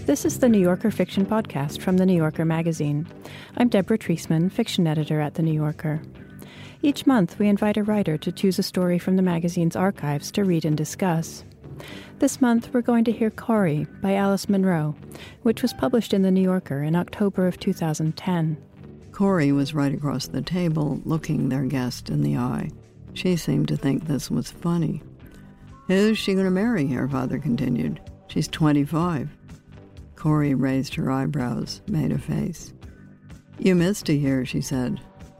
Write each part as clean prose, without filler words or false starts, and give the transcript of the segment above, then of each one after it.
This is the New Yorker Fiction Podcast from The New Yorker magazine. I'm Deborah Treisman, fiction editor at The New Yorker. Each month, we invite a writer to choose a story from the magazine's archives to read and discuss. This month, we're going to hear Corrie by Alice Munro, which was published in The New Yorker in October of 2010. Corrie was right across the table, looking their guest in the eye. She seemed to think this was funny. "Who's she going to marry?" her father continued. "She's 25. Corrie raised her eyebrows, made a face. "You missed a year," she said.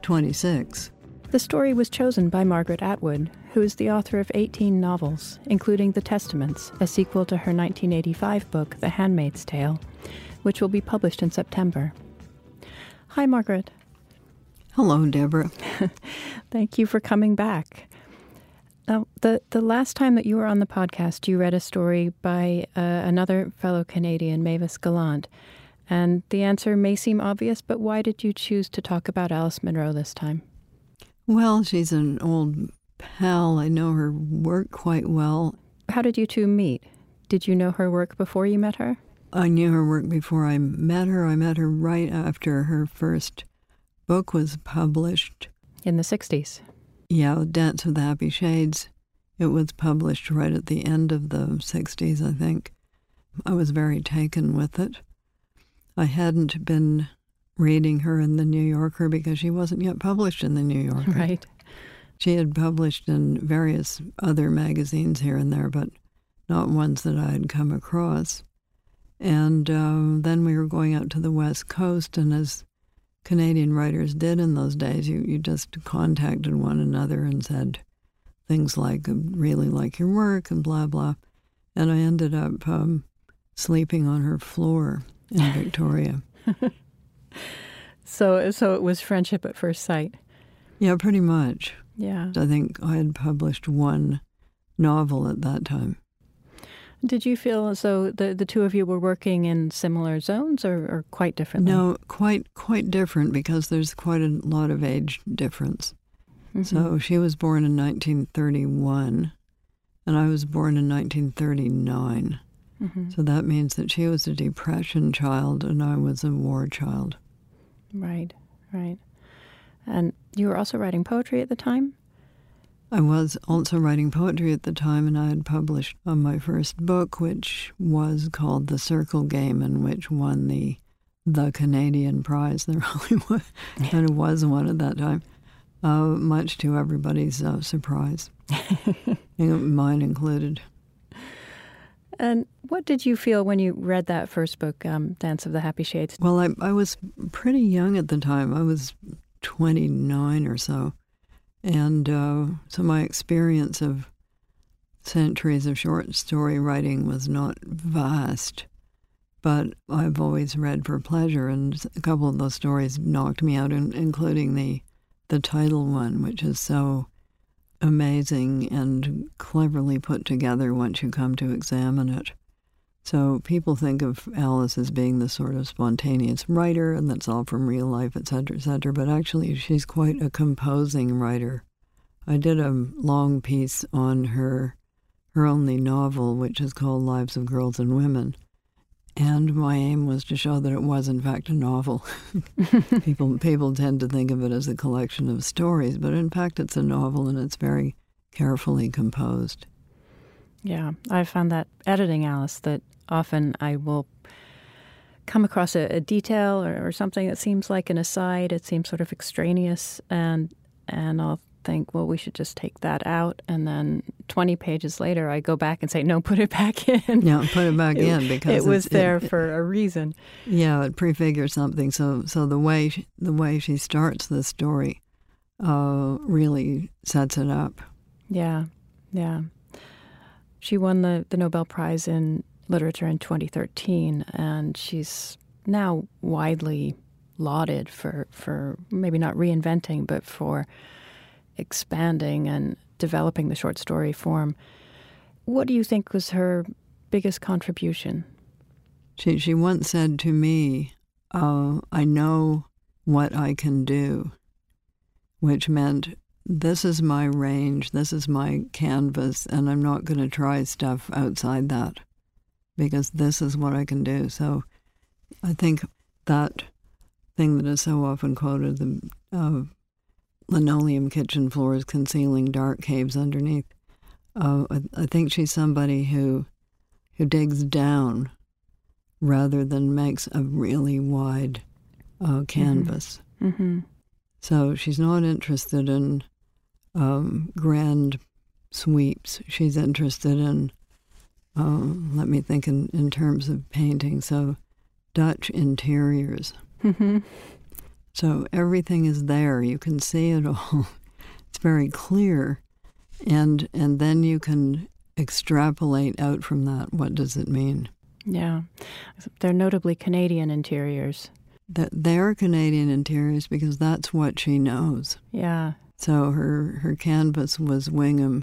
26. The story was chosen by Margaret Atwood, who is the author of 18 novels, including The Testaments, a sequel to her 1985 book, The Handmaid's Tale, which will be published in September. Hi, Margaret. Hello, Deborah. Thank you for coming back. Now, the last time that you were on the podcast, you read a story by another fellow Canadian, Mavis Gallant. And the answer may seem obvious, but why did you choose to talk about Alice Munro this time? Well, she's an old pal. I know her work quite well. How did you two meet? Did you know her work before you met her? I knew her work before I met her. I met her right after her first book was published. In the 60s? Yeah, Dance of the Happy Shades. It was published right at the end of the 60s, I think. I was very taken with it. I hadn't been reading her in the New Yorker because she wasn't yet published in the New Yorker. Right. She had published in various other magazines here and there, but not ones that I had come across. And then we were going out to the West Coast, and as Canadian writers did in those days, you just contacted one another and said things like, "I really like your work," and blah, blah. And I ended up sleeping on her floor in Victoria. So it was friendship at first sight. Yeah, pretty much. Yeah. I think I had published one novel at that time. Did you feel as though the two of you were working in similar zones or quite differently? No, quite different because there's quite a lot of age difference. Mm-hmm. So she was born in 1931, and I was born in 1939. Mm-hmm. So that means that she was a Depression child and I was a war child. Right. And you were also writing poetry at the time? I was also writing poetry at the time, and I had published my first book, which was called The Circle Game, and which won the Canadian prize. There really was one at that time, much to everybody's surprise, mine included. And what did you feel when you read that first book, Dance of the Happy Shades? Well, I was pretty young at the time. I was 29 or so. And so my experience of centuries of short story writing was not vast, but I've always read for pleasure, and a couple of those stories knocked me out, including the title one, which is so amazing and cleverly put together once you come to examine it. So people think of Alice as being the sort of spontaneous writer, and that's all from real life, et cetera, but actually she's quite a composing writer. I did a long piece on her only novel, which is called Lives of Girls and Women, and my aim was to show that it was, in fact, a novel. People tend to think of it as a collection of stories, but in fact it's a novel, and it's very carefully composed. Yeah, I've found that editing Alice that often I will come across a detail or something that seems like an aside. It seems sort of extraneous, and I'll think, well, we should just take that out. And then 20 pages later, I go back and say, no, put it back in. Yeah, put it back in because it was there for a reason. Yeah, it prefigures something. So the way she starts the story really sets it up. Yeah. She won the Nobel Prize in Literature in 2013, and she's now widely lauded for maybe not reinventing, but for expanding and developing the short story form. What do you think was her biggest contribution? She once said to me, "I know what I can do," which meant this is my range, this is my canvas, and I'm not going to try stuff outside that. because this is what I can do. So I think that thing that is so often quoted, the linoleum kitchen floors concealing dark caves underneath, I think she's somebody who digs down rather than makes a really wide canvas. Mm-hmm. So she's not interested in grand sweeps. She's interested in, let me think in terms of painting, so Dutch interiors. Mm-hmm. So everything is there. You can see it all. It's very clear. And then you can extrapolate out from that. What does it mean? Yeah. They're notably Canadian interiors. They're Canadian interiors because that's what she knows. Yeah. So her canvas was Wingham,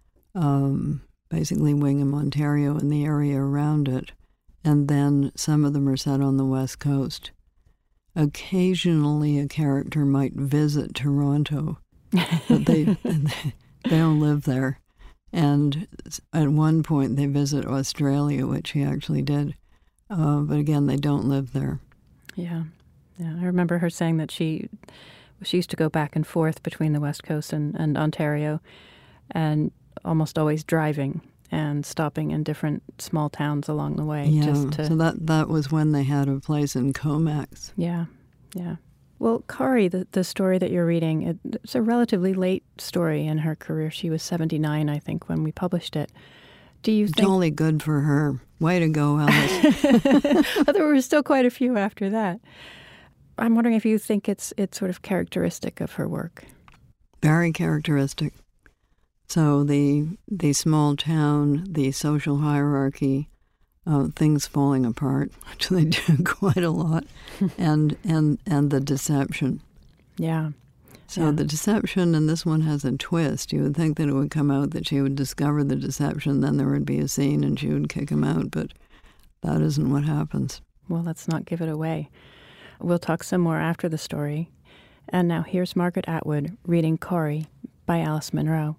basically Wingham, Ontario, and the area around it. And then some of them are set on the West Coast. Occasionally a character might visit Toronto, but they don't live there. And at one point they visit Australia, which he actually did. But again, they don't live there. Yeah. I remember her saying that she used to go back and forth between the West Coast and Ontario, and almost always driving and stopping in different small towns along the way. Yeah, so that was when they had a place in Comox. Yeah. Well, Corrie, the story that you're reading, it's a relatively late story in her career. She was 79, I think, when we published it. Do you think... Jolly good for her. Way to go, Alice. There were still quite a few after that. I'm wondering if you think it's sort of characteristic of her work. Very characteristic. So the small town, the social hierarchy, things falling apart, which they do quite a lot, and the deception. Yeah. So the deception, and this one has a twist. You would think that it would come out that she would discover the deception, then there would be a scene and she would kick him out, but that isn't what happens. Well, let's not give it away. We'll talk some more after the story. And now here's Margaret Atwood reading Corrie by Alice Munro.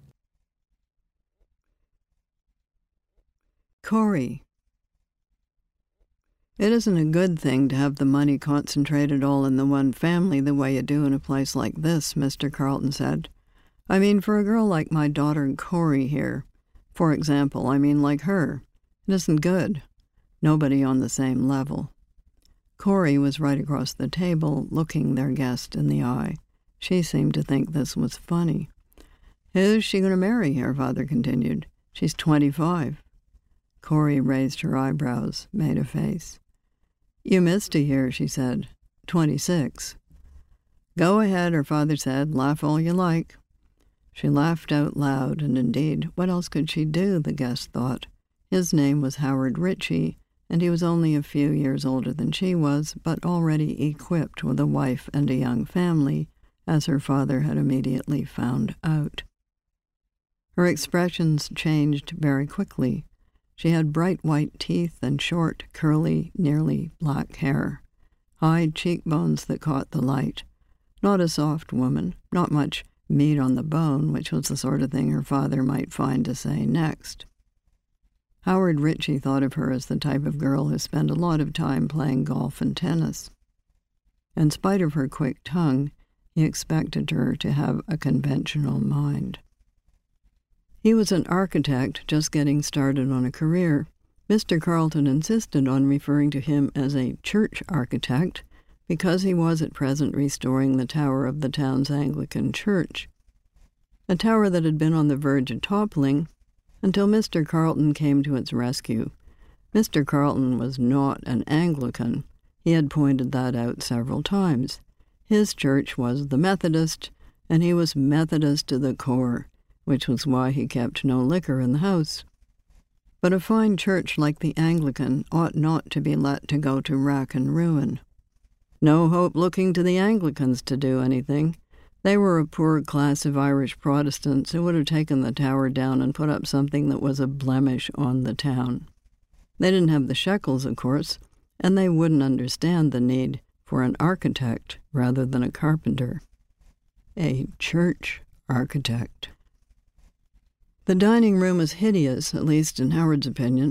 Corrie. It isn't a good thing to have the money concentrated all in the one family the way you do in a place like this, Mr. Carleton said. I mean, for a girl like my daughter Corrie here, for example, I mean like her. It isn't good. Nobody on the same level. Corrie was right across the table, looking their guest in the eye. She seemed to think this was funny. Who's she going to marry? Her father continued. She's 25. Corrie raised her eyebrows, made a face. You missed a year, she said. 26. Go ahead, her father said. Laugh all you like. She laughed out loud, and indeed, what else could she do, the guest thought. His name was Howard Ritchie, and he was only a few years older than she was, but already equipped with a wife and a young family, as her father had immediately found out. Her expressions changed very quickly. She had bright white teeth and short, curly, nearly black hair, high cheekbones that caught the light. Not a soft woman, not much meat on the bone, which was the sort of thing her father might find to say next. Howard Ritchie thought of her as the type of girl who spent a lot of time playing golf and tennis. In spite of her quick tongue, he expected her to have a conventional mind. He was an architect just getting started on a career. Mr. Carleton insisted on referring to him as a church architect because he was at present restoring the tower of the town's Anglican church, a tower that had been on the verge of toppling until Mr. Carleton came to its rescue. Mr. Carleton was not an Anglican. He had pointed that out several times. His church was the Methodist, and he was Methodist to the core, which was why he kept no liquor in the house. But a fine church like the Anglican ought not to be let to go to rack and ruin. No hope looking to the Anglicans to do anything. They were a poor class of Irish Protestants who would have taken the tower down and put up something that was a blemish on the town. They didn't have the shekels, of course, and they wouldn't understand the need for an architect rather than a carpenter. A church architect. The dining room was hideous, at least in Howard's opinion.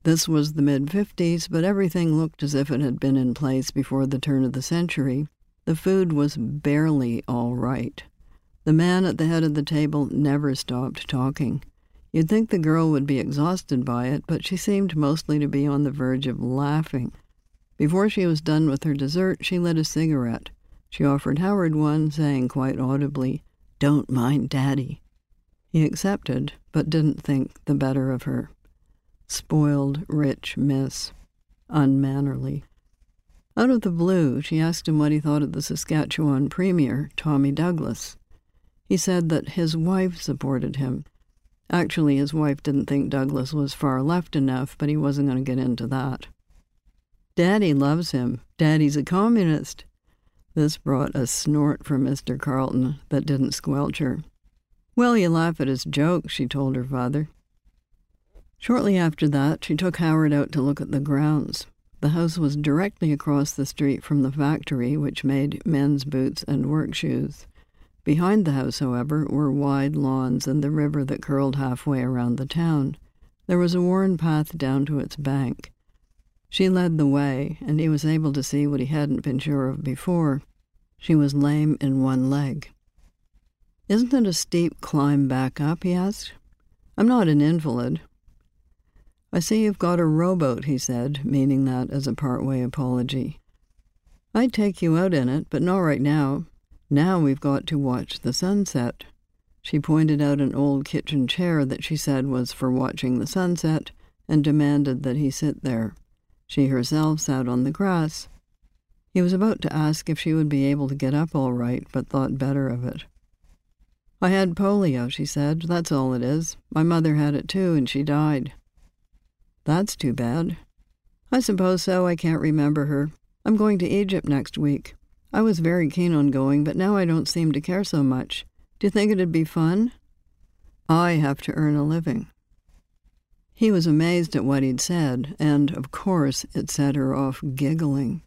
This was the mid-50s, but everything looked as if it had been in place before the turn of the century. The food was barely all right. The man at the head of the table never stopped talking. You'd think the girl would be exhausted by it, but she seemed mostly to be on the verge of laughing. Before she was done with her dessert, she lit a cigarette. She offered Howard one, saying quite audibly, "Don't mind Daddy." He accepted, but didn't think the better of her. Spoiled, rich miss. Unmannerly. Out of the blue, she asked him what he thought of the Saskatchewan Premier, Tommy Douglas. He said that his wife supported him. Actually, his wife didn't think Douglas was far left enough, but he wasn't going to get into that. "Daddy loves him. Daddy's a communist." This brought a snort from Mr. Carleton that didn't squelch her. "Well, you laugh at his jokes," she told her father. Shortly after that, she took Howard out to look at the grounds. The house was directly across the street from the factory, which made men's boots and work shoes. Behind the house, however, were wide lawns and the river that curled halfway around the town. There was a worn path down to its bank. She led the way, and he was able to see what he hadn't been sure of before. She was lame in one leg. "Isn't it a steep climb back up?" he asked. "I'm not an invalid." "I see you've got a rowboat," he said, meaning that as a part-way apology. "I'd take you out in it, but not right now. Now we've got to watch the sunset." She pointed out an old kitchen chair that she said was for watching the sunset and demanded that he sit there. She herself sat on the grass. He was about to ask if she would be able to get up all right, but thought better of it. "I had polio," she said. "That's all it is. My mother had it too, and she died." "That's too bad." "I suppose so. I can't remember her. I'm going to Egypt next week. I was very keen on going, but now I don't seem to care so much. Do you think it'd be fun?" "I have to earn a living." He was amazed at what he'd said, and, of course, it set her off giggling.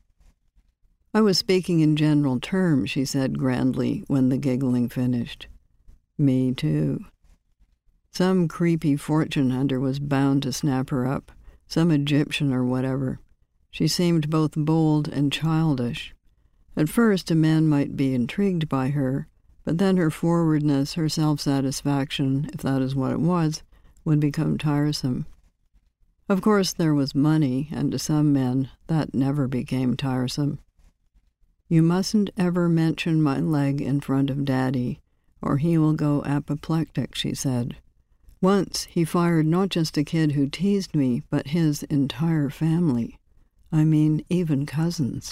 "I was speaking in general terms," she said grandly when the giggling finished. "Me too." Some creepy fortune hunter was bound to snap her up, some Egyptian or whatever. She seemed both bold and childish. At first, a man might be intrigued by her, but then her forwardness, her self-satisfaction, if that is what it was, would become tiresome. Of course, there was money, and to some men, that never became tiresome. "You mustn't ever mention my leg in front of Daddy, or he will go apoplectic," she said. "Once he fired not just a kid who teased me, but his entire family. I mean, even cousins."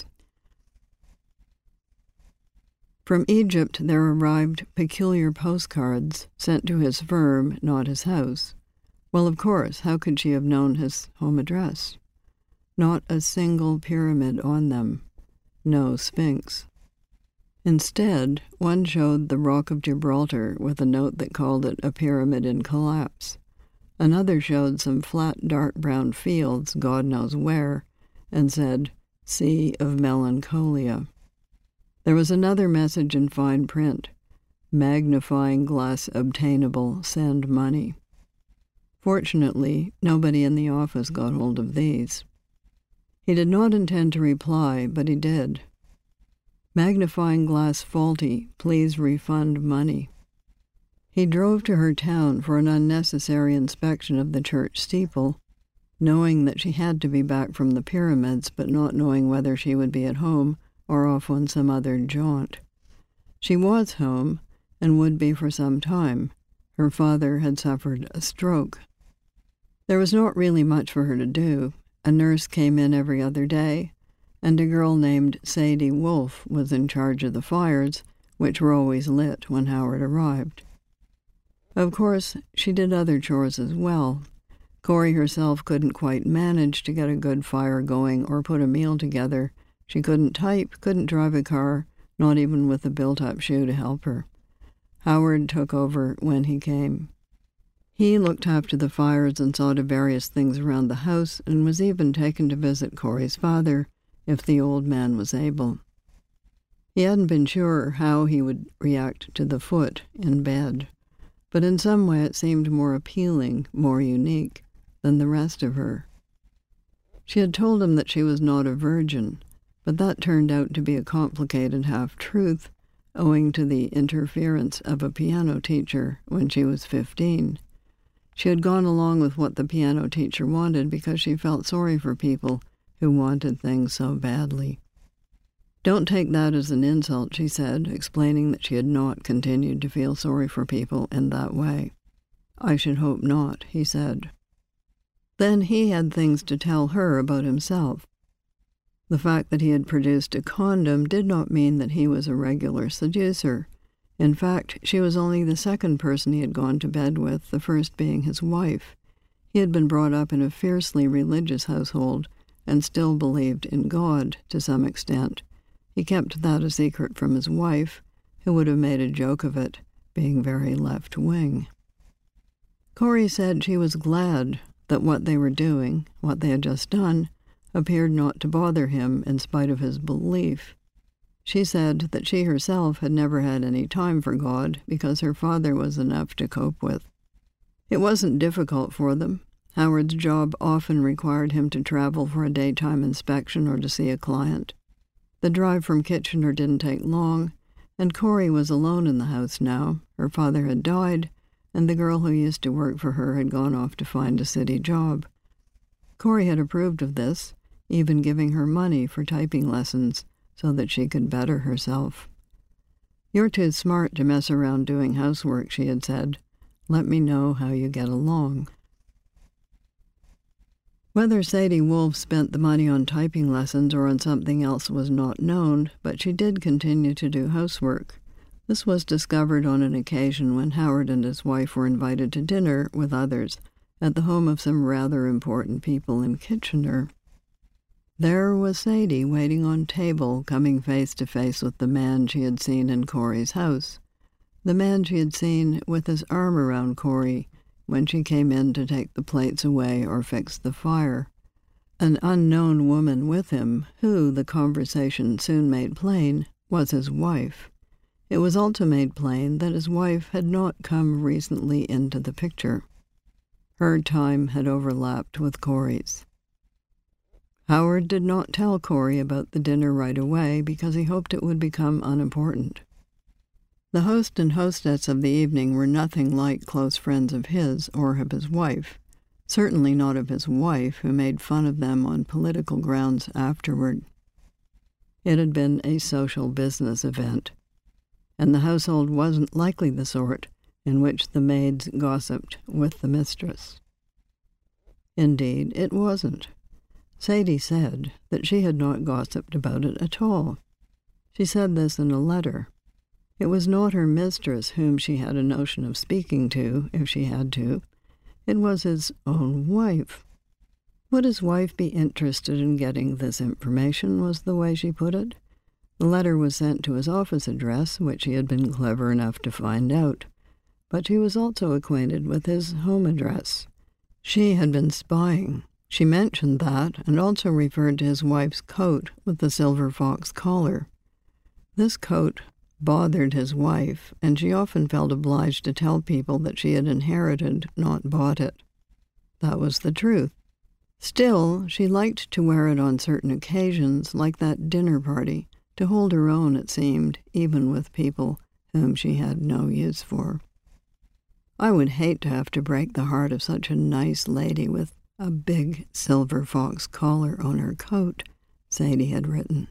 From Egypt there arrived peculiar postcards sent to his firm, not his house. Well, of course, how could she have known his home address? Not a single pyramid on them. No Sphinx. Instead, one showed the Rock of Gibraltar with a note that called it a pyramid in collapse. Another showed some flat dark brown fields, God knows where, and said, "Sea of Melancholia." There was another message in fine print, "Magnifying glass obtainable, send money." Fortunately, nobody in the office got hold of these. He did not intend to reply, but he did. "Magnifying glass faulty, please refund money." He drove to her town for an unnecessary inspection of the church steeple, knowing that she had to be back from the pyramids, but not knowing whether she would be at home or off on some other jaunt. She was home, and would be for some time. Her father had suffered a stroke. There was not really much for her to do. A nurse came in every other day, and a girl named Sadie Wolfe was in charge of the fires, which were always lit when Howard arrived. Of course, she did other chores as well. Corey herself couldn't quite manage to get a good fire going or put a meal together. She couldn't type, couldn't drive a car, not even with a built-up shoe to help her. Howard took over when he came. He looked after the fires and saw to various things around the house, and was even taken to visit Corey's father, if the old man was able. He hadn't been sure how he would react to the foot in bed, but in some way it seemed more appealing, more unique, than the rest of her. She had told him that she was not a virgin, but that turned out to be a complicated half-truth, owing to the interference of a piano teacher when she was 15. She had gone along with what the piano teacher wanted because she felt sorry for people who wanted things so badly. "Don't take that as an insult," she said, explaining that she had not continued to feel sorry for people in that way. "I should hope not," he said. Then he had things to tell her about himself. The fact that he had produced a condom did not mean that he was a regular seducer. In fact, she was only the second person he had gone to bed with, the first being his wife. He had been brought up in a fiercely religious household and still believed in God to some extent. He kept that a secret from his wife, who would have made a joke of it, being very left-wing. Corey said she was glad that what they were doing, what they had just done, appeared not to bother him in spite of his belief. She said that she herself had never had any time for God because her father was enough to cope with. It wasn't difficult for them. Howard's job often required him to travel for a daytime inspection or to see a client. The drive from Kitchener didn't take long, and Corey was alone in the house now. Her father had died, and the girl who used to work for her had gone off to find a city job. Corey had approved of this, even giving her money for typing lessons so that she could better herself. "You're too smart to mess around doing housework," she had said. "Let me know how you get along." Whether Sadie Wolfe spent the money on typing lessons or on something else was not known, but she did continue to do housework. This was discovered on an occasion when Howard and his wife were invited to dinner with others at the home of some rather important people in Kitchener. There was Sadie waiting on table, coming face to face with the man she had seen in Corey's house, the man she had seen with his arm around Corey when she came in to take the plates away or fix the fire. An unknown woman with him, who, the conversation soon made plain, was his wife. It was also made plain that his wife had not come recently into the picture. Her time had overlapped with Corey's. Howard did not tell Corey about the dinner right away because he hoped it would become unimportant. The host and hostess of the evening were nothing like close friends of his or of his wife, certainly not of his wife, who made fun of them on political grounds afterward. It had been a social business event, and the household wasn't likely the sort in which the maids gossiped with the mistress. Indeed, it wasn't. Sadie said that she had not gossiped about it at all. She said this in a letter. It was not her mistress whom she had a notion of speaking to, if she had to. It was his own wife. Would his wife be interested in getting this information, was the way she put it. The letter was sent to his office address, which he had been clever enough to find out. But she was also acquainted with his home address. She had been spying. She mentioned that, and also referred to his wife's coat with the silver fox collar. This coat bothered his wife, and she often felt obliged to tell people that she had inherited, not bought it. That was the truth. Still, she liked to wear it on certain occasions, like that dinner party, to hold her own, it seemed, even with people whom she had no use for. "I would hate to have to break the heart of such a nice lady with a big silver fox collar on her coat," Sadie had written.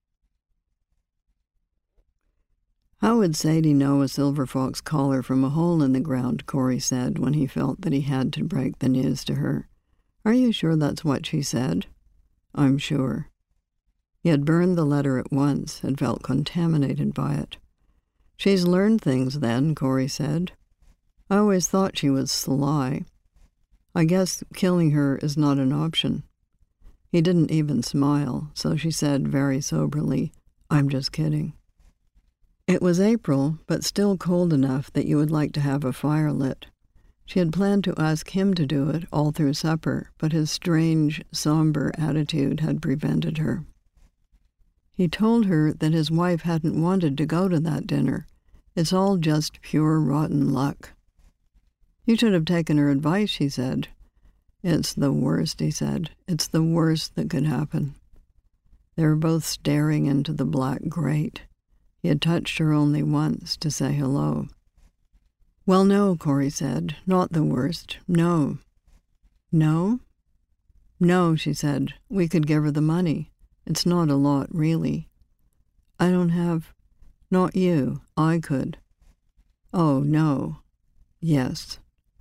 "How would Sadie know a silver fox collar from a hole in the ground?" Corey said when he felt that he had to break the news to her. "Are you sure that's what she said?" "I'm sure." He had burned the letter at once, had felt contaminated by it. "She's learned things then," Corey said. "I always thought she was sly. I guess killing her is not an option." He didn't even smile, so she said very soberly, "I'm just kidding." It was April, but still cold enough that you would like to have a fire lit. She had planned to ask him to do it all through supper, but his strange, somber attitude had prevented her. He told her that his wife hadn't wanted to go to that dinner. "It's all just pure rotten luck." "You should have taken her advice," she said. "It's the worst," he said. "It's the worst that could happen." They were both staring into the black grate. He had touched her only once to say hello. "Well, no," Corey said. "Not the worst. No." "No?" "No," she said. "We could give her the money. It's not a lot, really." "I don't have—" "Not you. I could." "Oh, no." "Yes."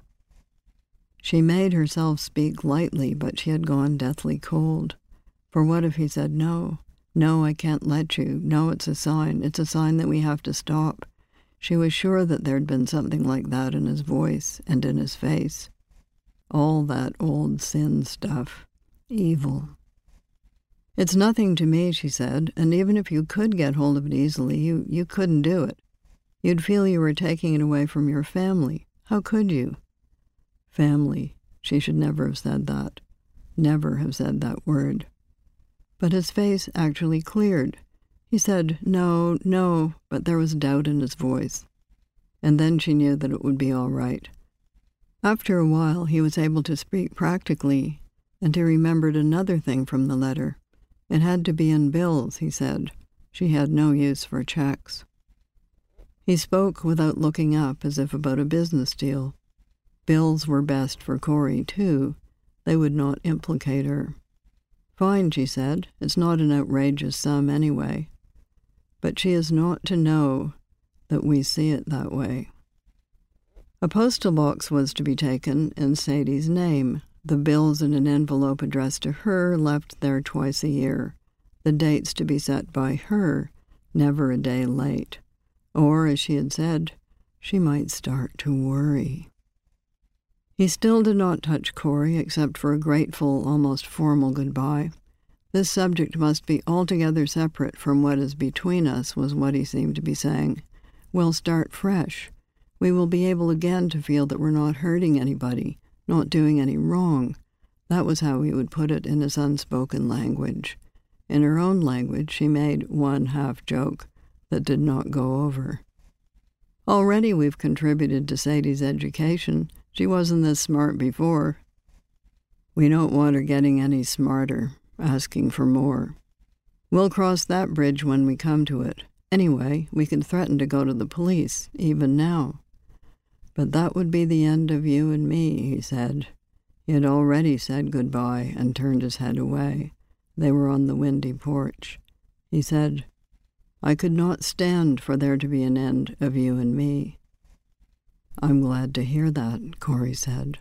She made herself speak lightly, but she had gone deathly cold. For what if he said no? "No, I can't let you. No, it's a sign. It's a sign that we have to stop." She was sure that there'd been something like that in his voice and in his face. All that old sin stuff. Evil. "It's nothing to me," she said, "and even if you could get hold of it easily, you couldn't do it. You'd feel you were taking it away from your family. How could you?" Family. She should never have said that. Never have said that word. But his face actually cleared. He said, "No, no," but there was doubt in his voice. And then she knew that it would be all right. After a while, he was able to speak practically, and he remembered another thing from the letter. It had to be in bills, he said. She had no use for checks. He spoke without looking up, as if about a business deal. Bills were best for Corey, too. They would not implicate her. "Fine," she said. "It's not an outrageous sum anyway. But she is not to know that we see it that way." A postal box was to be taken in Sadie's name, the bills in an envelope addressed to her left there twice a year, the dates to be set by her, never a day late. Or, as she had said, she might start to worry. He still did not touch Corey except for a grateful, almost formal goodbye. This subject must be altogether separate from what is between us, was what he seemed to be saying. We'll start fresh. We will be able again to feel that we're not hurting anybody, not doing any wrong. That was how he would put it in his unspoken language. In her own language, she made one half-joke that did not go over. "Already we've contributed to Sadie's education. She wasn't this smart before. We don't want her getting any smarter, asking for more. We'll cross that bridge when we come to it. Anyway, we can threaten to go to the police, even now." "But that would be the end of you and me," he said. He had already said goodbye and turned his head away. They were on the windy porch. He said, "I could not stand for there to be an end of you and me." "I'm glad to hear that," Corey said.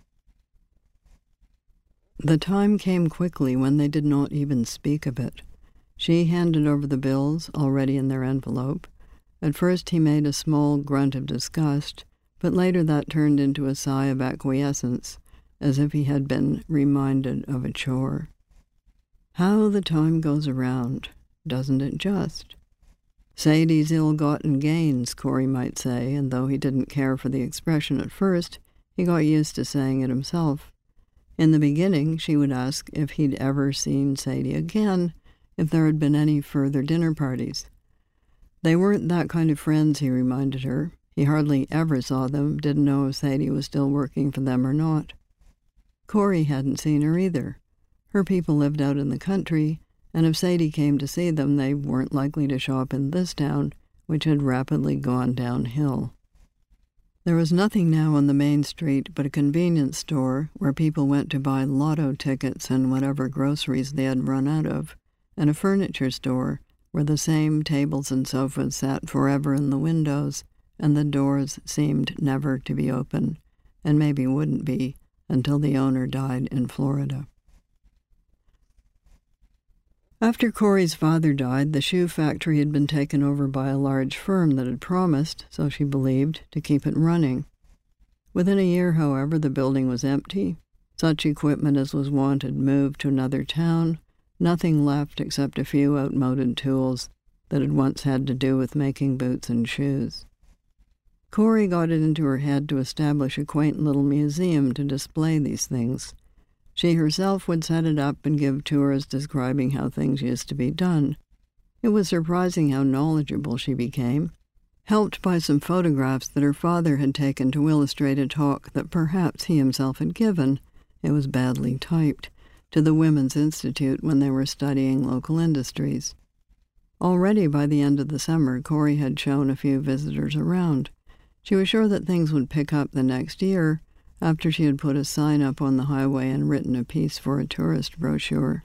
The time came quickly when they did not even speak of it. She handed over the bills, already in their envelope. At first he made a small grunt of disgust, but later that turned into a sigh of acquiescence, as if he had been reminded of a chore. How the time goes around, doesn't it just? Sadie's ill-gotten gains, Corey might say, and though he didn't care for the expression at first, he got used to saying it himself. In the beginning, she would ask if he'd ever seen Sadie again, if there had been any further dinner parties. They weren't that kind of friends, he reminded her. He hardly ever saw them, didn't know if Sadie was still working for them or not. Corey hadn't seen her either. Her people lived out in the country, and if Sadie came to see them, they weren't likely to show up in this town, which had rapidly gone downhill. There was nothing now on the main street but a convenience store where people went to buy lotto tickets and whatever groceries they had run out of, and a furniture store where the same tables and sofas sat forever in the windows, and the doors seemed never to be open, and maybe wouldn't be until the owner died in Florida. After Corey's father died, the shoe factory had been taken over by a large firm that had promised, so she believed, to keep it running. Within a year, however, the building was empty. Such equipment as was wanted moved to another town, nothing left except a few outmoded tools that had once had to do with making boots and shoes. Corey got it into her head to establish a quaint little museum to display these things. She herself would set it up and give tours describing how things used to be done. It was surprising how knowledgeable she became, helped by some photographs that her father had taken to illustrate a talk that perhaps he himself had given, it was badly typed, to the Women's Institute when they were studying local industries. Already by the end of the summer, Corrie had shown a few visitors around. She was sure that things would pick up the next year after she had put a sign up on the highway and written a piece for a tourist brochure.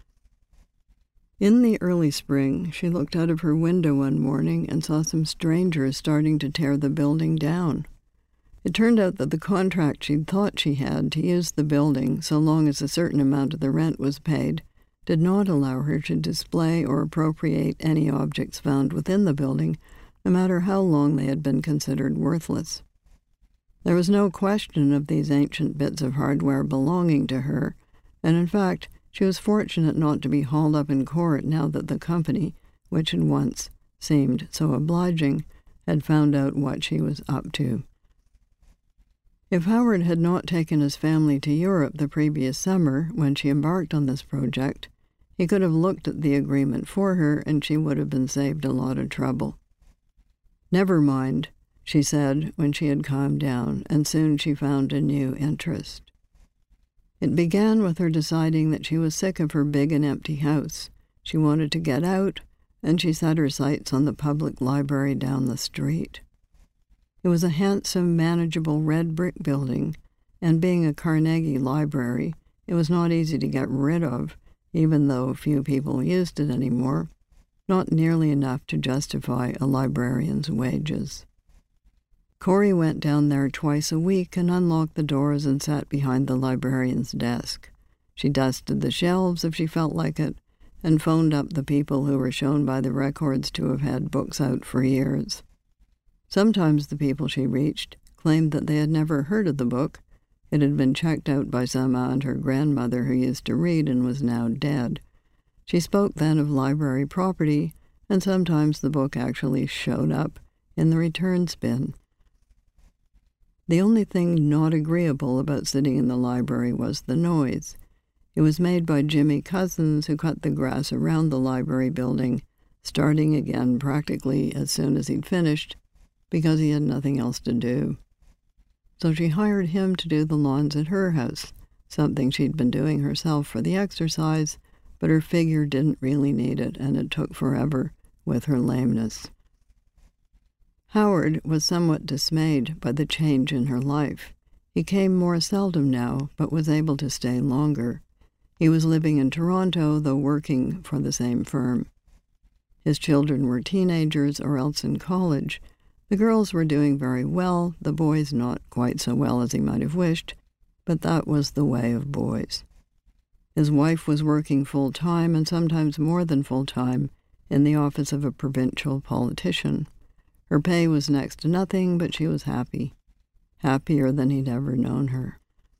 In the early spring, she looked out of her window one morning and saw some strangers starting to tear the building down. It turned out that the contract she'd thought she had to use the building, so long as a certain amount of the rent was paid, did not allow her to display or appropriate any objects found within the building, no matter how long they had been considered worthless. There was no question of these ancient bits of hardware belonging to her, and in fact, she was fortunate not to be hauled up in court now that the company, which had once seemed so obliging, had found out what she was up to. If Howard had not taken his family to Europe the previous summer when she embarked on this project, he could have looked at the agreement for her and she would have been saved a lot of trouble. "Never mind," she said when she had calmed down, and soon she found a new interest. It began with her deciding that she was sick of her big and empty house. She wanted to get out, and she set her sights on the public library down the street. It was a handsome, manageable red brick building, and being a Carnegie library, it was not easy to get rid of, even though few people used it anymore, not nearly enough to justify a librarian's wages. Corrie went down there twice a week and unlocked the doors and sat behind the librarian's desk. She dusted the shelves if she felt like it, and phoned up the people who were shown by the records to have had books out for years. Sometimes the people she reached claimed that they had never heard of the book. It had been checked out by some aunt or grandmother who used to read and was now dead. She spoke then of library property, and sometimes the book actually showed up in the returns bin. The only thing not agreeable about sitting in the library was the noise. It was made by Jimmy Cousins, who cut the grass around the library building, starting again practically as soon as he'd finished, because he had nothing else to do. So she hired him to do the lawns at her house, something she'd been doing herself for the exercise, but her figure didn't really need it, and it took forever with her lameness. Howard was somewhat dismayed by the change in her life. He came more seldom now, but was able to stay longer. He was living in Toronto, though working for the same firm. His children were teenagers or else in college. The girls were doing very well, the boys not quite so well as he might have wished, but that was the way of boys. His wife was working full-time, and sometimes more than full-time, in the office of a provincial politician. Her pay was next to nothing, but she was happy, happier than he'd ever known her.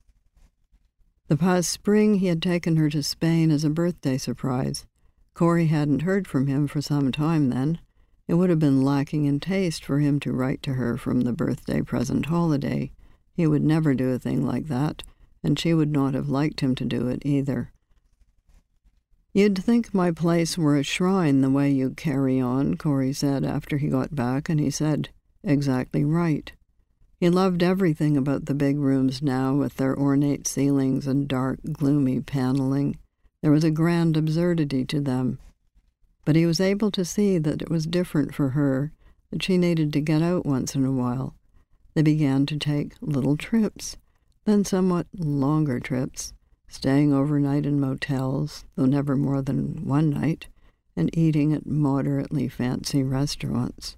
The past spring he had taken her to Spain as a birthday surprise. Corrie hadn't heard from him for some time then. It would have been lacking in taste for him to write to her from the birthday present holiday. He would never do a thing like that, and she would not have liked him to do it either. "You'd think my place were a shrine the way you carry on," Corrie said after he got back, and he said, "Exactly right." He loved everything about the big rooms now, with their ornate ceilings and dark, gloomy paneling. There was a grand absurdity to them. But he was able to see that it was different for her, that she needed to get out once in a while. They began to take little trips, then somewhat longer trips, staying overnight in motels, though never more than one night, and eating at moderately fancy restaurants.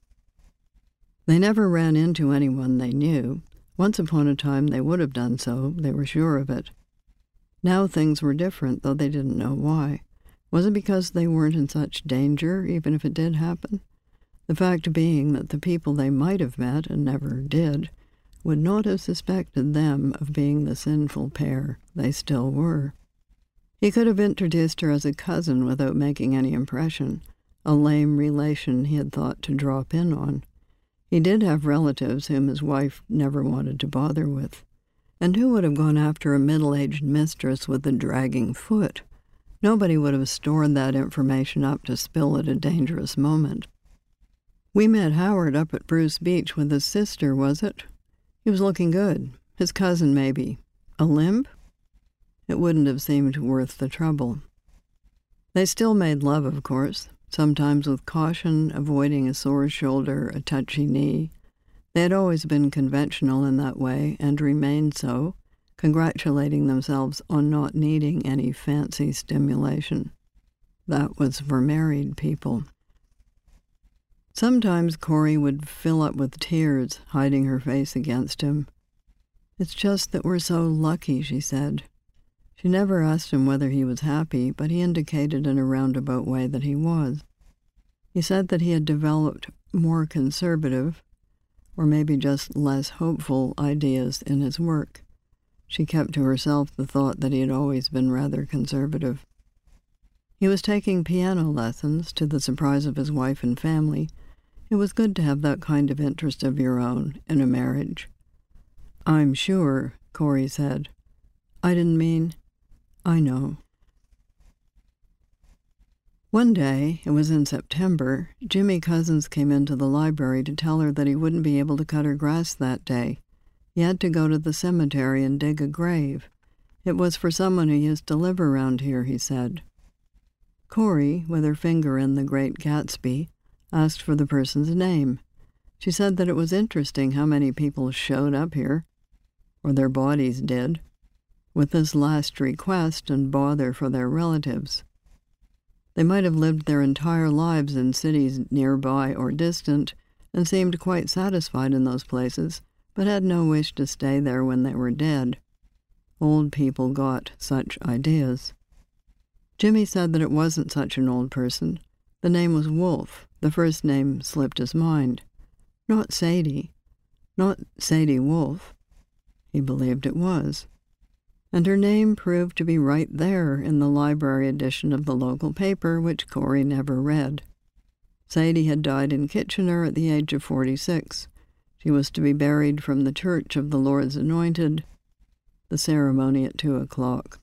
They never ran into anyone they knew. Once upon a time they would have done so, they were sure of it. Now things were different, though they didn't know why. Was it because they weren't in such danger, even if it did happen? The fact being that the people they might have met, and never did, would not have suspected them of being the sinful pair they still were. He could have introduced her as a cousin without making any impression, a lame relation he had thought to drop in on. He did have relatives whom his wife never wanted to bother with. And who would have gone after a middle-aged mistress with a dragging foot? Nobody would have stored that information up to spill at a dangerous moment. "We met Howard up at Bruce Beach with his sister, was it? He was looking good. His cousin, maybe. A limp?" It wouldn't have seemed worth the trouble. They still made love, of course, sometimes with caution, avoiding a sore shoulder, a touchy knee. They had always been conventional in that way, and remained so, congratulating themselves on not needing any fancy stimulation. That was for married people. Sometimes Corrie would fill up with tears, hiding her face against him. "It's just that we're so lucky," she said. She never asked him whether he was happy, but he indicated in a roundabout way that he was. He said that he had developed more conservative, or maybe just less hopeful, ideas in his work. She kept to herself the thought that he had always been rather conservative. He was taking piano lessons, to the surprise of his wife and family. It was good to have that kind of interest of your own in a marriage. "I'm sure," Corrie said. "I didn't mean—" "I know." One day, it was in September, Jimmy Cousins came into the library to tell her that he wouldn't be able to cut her grass that day. He had to go to the cemetery and dig a grave. It was for someone who used to live around here, he said. Corrie, with her finger in The Great Gatsby, asked for the person's name. She said that it was interesting how many people showed up here, or their bodies did, with this last request and bother for their relatives. They might have lived their entire lives in cities nearby or distant, and seemed quite satisfied in those places, but had no wish to stay there when they were dead. Old people got such ideas. Jimmy said that it wasn't such an old person. The name was Wolfe. The first name slipped his mind. Not Sadie. Not Sadie Wolfe. He believed it was. And her name proved to be right there in the library edition of the local paper, which Corrie never read. Sadie had died in Kitchener at the age of 46. She was to be buried from the Church of the Lord's Anointed, the ceremony at 2:00.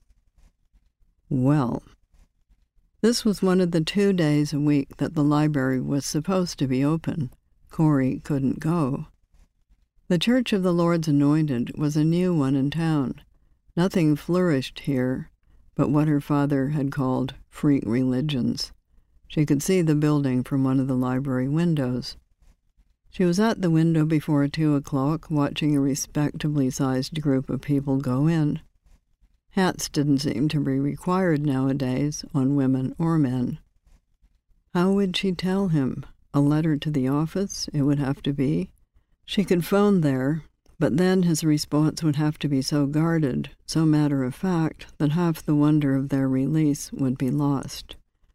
Well, this was one of the 2 days a week that the library was supposed to be open. Corrie couldn't go. The Church of the Lord's Anointed was a new one in town. Nothing flourished here but what her father had called freak religions. She could see the building from one of the library windows. She was at the window before 2:00, watching a respectably sized group of people go in. Hats didn't seem to be required nowadays on women or men. How would she tell him? A letter to the office, it would have to be. She could phone there, but then his response would have to be so guarded, so matter-of-fact, that half the wonder of their release would be lost.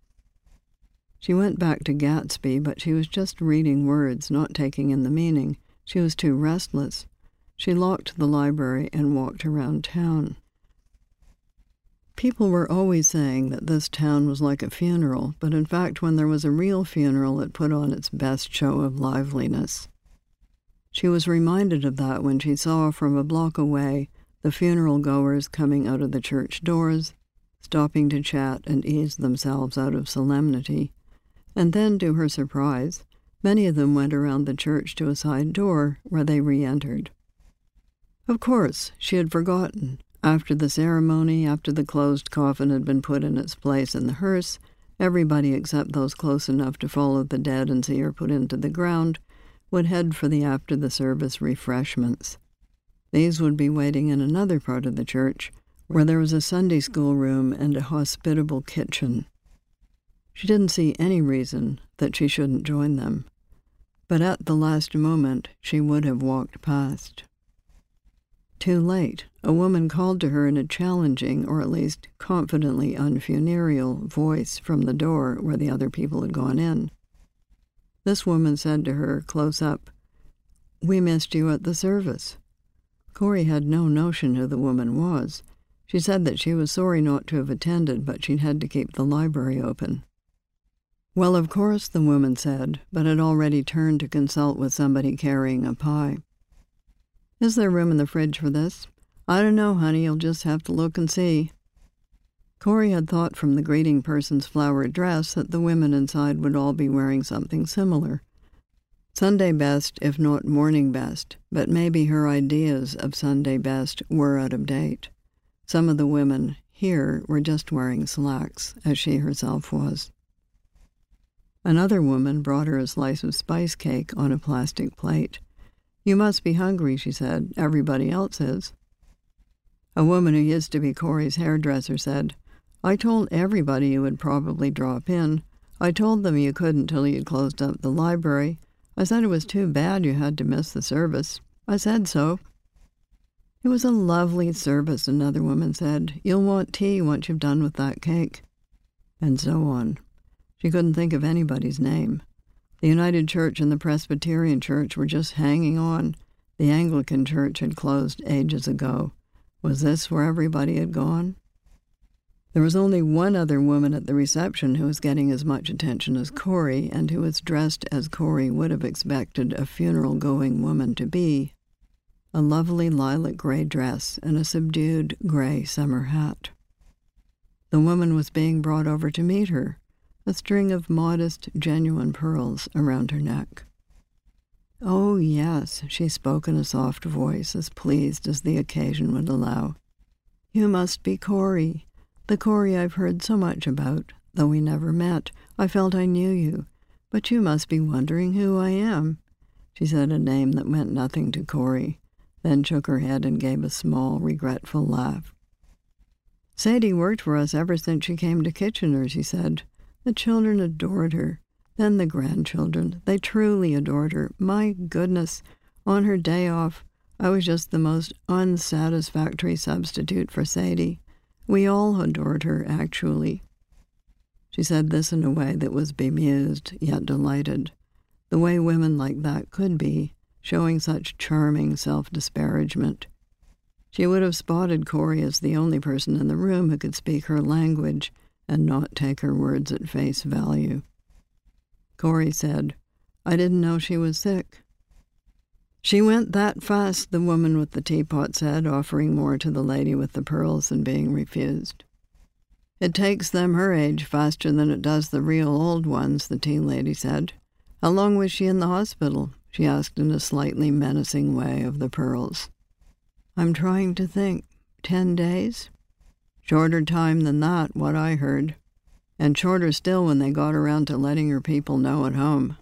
She went back to Gatsby, but she was just reading words, not taking in the meaning. She was too restless. She locked the library and walked around town. People were always saying that this town was like a funeral, but in fact, when there was a real funeral, it put on its best show of liveliness. She was reminded of that when she saw from a block away the funeral goers coming out of the church doors, stopping to chat and ease themselves out of solemnity. And then, to her surprise, many of them went around the church to a side door where they re-entered. Of course, she had forgotten. After the ceremony, after the closed coffin had been put in its place in the hearse, everybody except those close enough to follow the dead and see her put into the ground would head for the after-the-service refreshments. These would be waiting in another part of the church, where there was a Sunday school room and a hospitable kitchen. She didn't see any reason that she shouldn't join them, but at the last moment she would have walked past. Too late, a woman called to her in a challenging, or at least confidently unfunereal, voice from the door where the other people had gone in. This woman said to her, close up, "We missed you at the service." Corrie had no notion who the woman was. She said that she was sorry not to have attended, but she'd had to keep the library open. Well, of course, the woman said, but had already turned to consult with somebody carrying a pie. "Is there room in the fridge for this?" "I don't know, honey. You'll just have to look and see." Corrie had thought from the greeting person's flowered dress that the women inside would all be wearing something similar. Sunday best, if not morning best, but maybe her ideas of Sunday best were out of date. Some of the women, here were just wearing slacks, as she herself was. Another woman brought her a slice of spice cake on a plastic plate. "You must be hungry," she said. "Everybody else is." A woman who used to be Corey's hairdresser said, "I told everybody you would probably drop in. I told them you couldn't till you'd closed up the library. I said it was too bad you had to miss the service. I said so." "It was a lovely service," another woman said. "You'll want tea once you've done with that cake." And so on. She couldn't think of anybody's name. The United Church and the Presbyterian Church were just hanging on. The Anglican Church had closed ages ago. Was this where everybody had gone? There was only one other woman at the reception who was getting as much attention as Corey, and who was dressed as Corey would have expected a funeral-going woman to be. A lovely lilac gray dress and a subdued gray summer hat. The woman was being brought over to meet her, a string of modest, genuine pearls around her neck. "Oh, yes," she spoke in a soft voice, as pleased as the occasion would allow. "You must be Corey, the Corey I've heard so much about. Though we never met, I felt I knew you. But you must be wondering who I am." She said a name that meant nothing to Corey, then shook her head and gave a small, regretful laugh. "Sadie worked for us ever since she came to Kitchener," she said. "The children adored her. Then the grandchildren. They truly adored her. My goodness, on her day off, I was just the most unsatisfactory substitute for Sadie. We all adored her, actually." She said this in a way that was bemused, yet delighted. The way women like that could be, showing such charming self-disparagement. She would have spotted Corey as the only person in the room who could speak her language and not take her words at face value. Corey said, "I didn't know she was sick." "She went that fast," the woman with the teapot said, offering more to the lady with the pearls and being refused. "It takes them her age faster than it does the real old ones," the tea lady said. "How long was she in the hospital?" she asked in a slightly menacing way of the pearls. "I'm trying to think. 10 days? Shorter time than that, what I heard. And shorter still when they got around to letting her people know at home."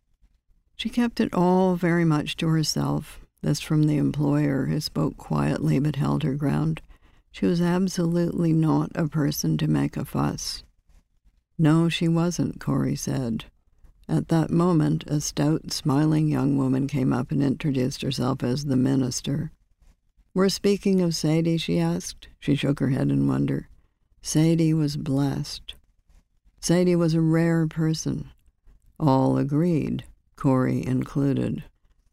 She kept it all very much to herself, this from the employer, who spoke quietly but held her ground. She was absolutely not a person to make a fuss. "No, she wasn't," Corey said. At that moment, a stout, smiling young woman came up and introduced herself as the minister. "We're speaking of Sadie?" she asked. She shook her head in wonder. Sadie was blessed. Sadie was a rare person. All agreed, Corey included.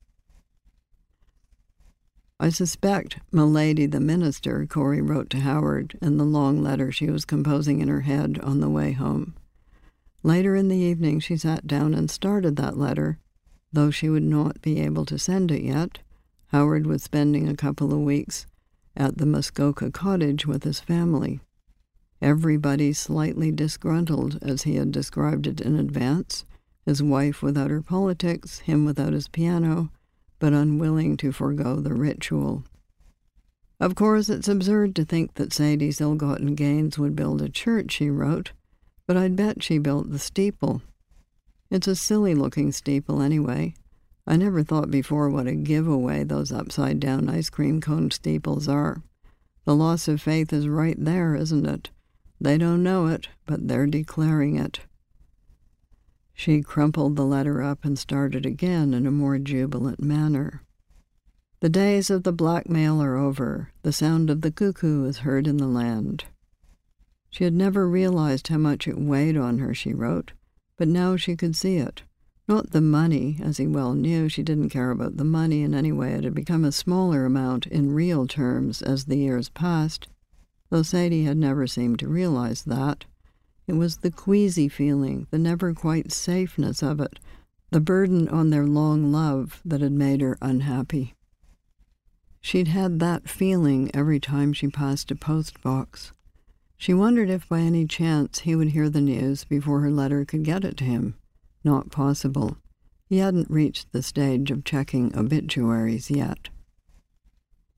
"I suspect, m'lady the minister," Corey wrote to Howard in the long letter she was composing in her head on the way home. Later in the evening she sat down and started that letter. Though she would not be able to send it yet, Howard was spending a couple of weeks at the Muskoka cottage with his family. Everybody slightly disgruntled, as he had described it in advance, his wife without her politics, him without his piano, but unwilling to forego the ritual. "Of course, it's absurd to think that Sadie's ill-gotten gains would build a church," she wrote, "but I'd bet she built the steeple. It's a silly-looking steeple anyway. I never thought before what a giveaway those upside-down ice cream cone steeples are. The loss of faith is right there, isn't it? They don't know it, but they're declaring it." She crumpled the letter up and started again in a more jubilant manner. "The days of the blackmail are over. The sound of the cuckoo is heard in the land." She had never realized how much it weighed on her, she wrote, but now she could see it. Not the money, as he well knew. She didn't care about the money in any way. It had become a smaller amount in real terms as the years passed, though Sadie had never seemed to realize that. It was the queasy feeling, the never-quite safeness of it, the burden on their long love that had made her unhappy. She'd had that feeling every time she passed a post-box. She wondered if by any chance he would hear the news before her letter could get it to him. Not possible. He hadn't reached the stage of checking obituaries yet.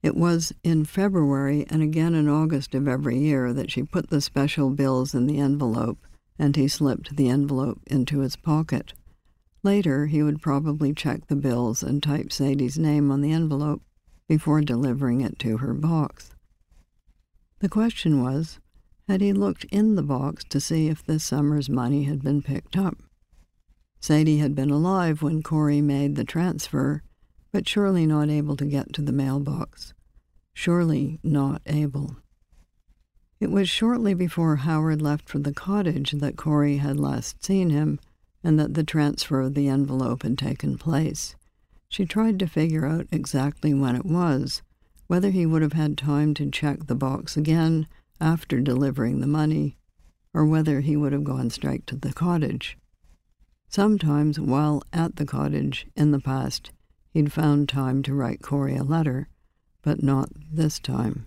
It was in February and again in August of every year that she put the special bills in the envelope, and he slipped the envelope into his pocket. Later, he would probably check the bills and type Sadie's name on the envelope before delivering it to her box. The question was, had he looked in the box to see if this summer's money had been picked up? Sadie had been alive when Corey made the transfer, but surely not able to get to the mailbox. Surely not able. It was shortly before Howard left for the cottage that Corey had last seen him and that the transfer of the envelope had taken place. She tried to figure out exactly when it was, whether he would have had time to check the box again after delivering the money, or whether he would have gone straight to the cottage. Sometimes, while at the cottage in the past, he'd found time to write Corey a letter, but not this time.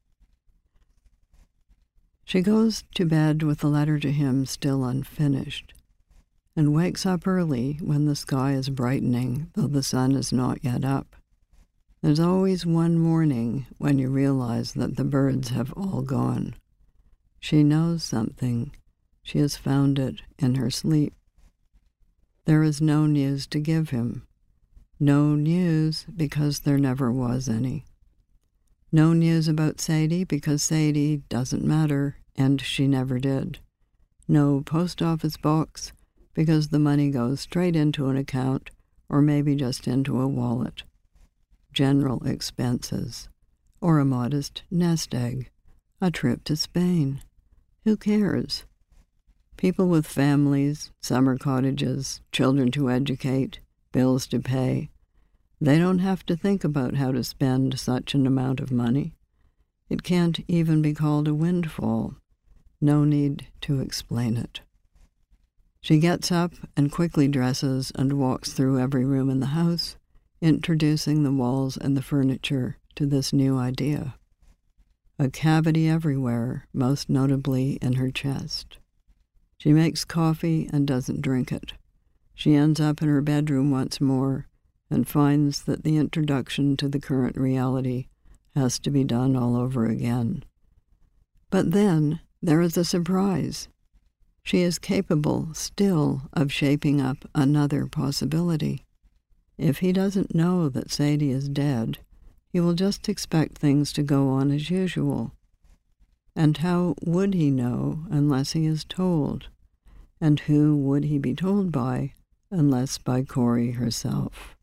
She goes to bed with the letter to him still unfinished, and wakes up early when the sky is brightening, though the sun is not yet up. There's always one morning when you realize that the birds have all gone. She knows something. She has found it in her sleep. There is no news to give him. No news because there never was any. No news about Sadie because Sadie doesn't matter, and she never did. No post office box because the money goes straight into an account or maybe just into a wallet. General expenses, or a modest nest egg, a trip to Spain. Who cares? People with families, summer cottages, children to educate, bills to pay, they don't have to think about how to spend such an amount of money. It can't even be called a windfall. No need to explain it. She gets up and quickly dresses and walks through every room in the house, introducing the walls and the furniture to this new idea. A cavity everywhere, most notably in her chest. She makes coffee and doesn't drink it. She ends up in her bedroom once more and finds that the introduction to the current reality has to be done all over again. But then there is a surprise. She is capable still of shaping up another possibility. If he doesn't know that Sadie is dead, he will just expect things to go on as usual. And how would he know unless he is told? And who would he be told by unless by Corey herself?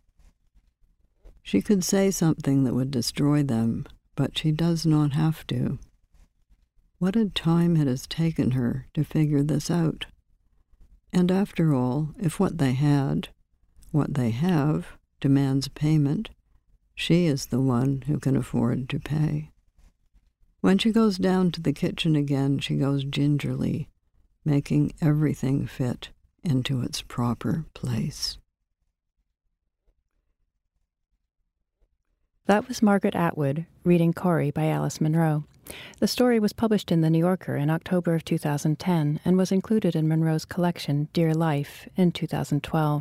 She could say something that would destroy them, but she does not have to. What a time it has taken her to figure this out. And after all, if what they have, demands payment, she is the one who can afford to pay. When she goes down to the kitchen again, she goes gingerly, making everything fit into its proper place. That was Margaret Atwood reading Corey by Alice Munro. The story was published in The New Yorker in October of 2010 and was included in Munro's collection Dear Life in 2012.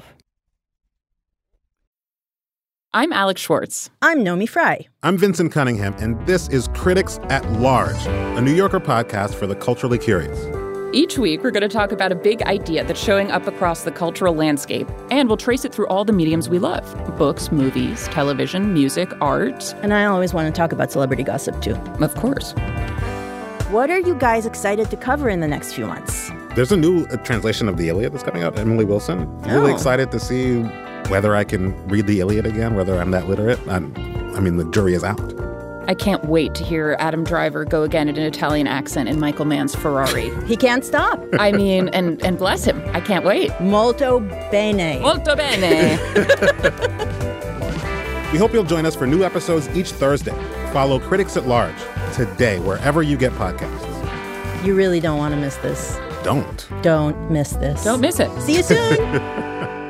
I'm Alex Schwartz. I'm Nomi Fry. I'm Vincent Cunningham, and this is Critics at Large, a New Yorker podcast for the culturally curious. Each week, we're going to talk about a big idea that's showing up across the cultural landscape, and we'll trace it through all the mediums we love: books, movies, television, music, art. And I always want to talk about celebrity gossip, too. Of course. What are you guys excited to cover in the next few months? There's a new translation of the Iliad that's coming out, Emily Wilson. Really excited to see whether I can read the Iliad again, whether I'm that literate. I mean, the jury is out. I can't wait to hear Adam Driver go again in an Italian accent in Michael Mann's Ferrari. He can't stop. I mean, and bless him. I can't wait. Molto bene. Molto bene. We hope you'll join us for new episodes each Thursday. Follow Critics at Large today, wherever you get podcasts. You really don't want to miss this. Don't miss this. Don't miss it. See you soon.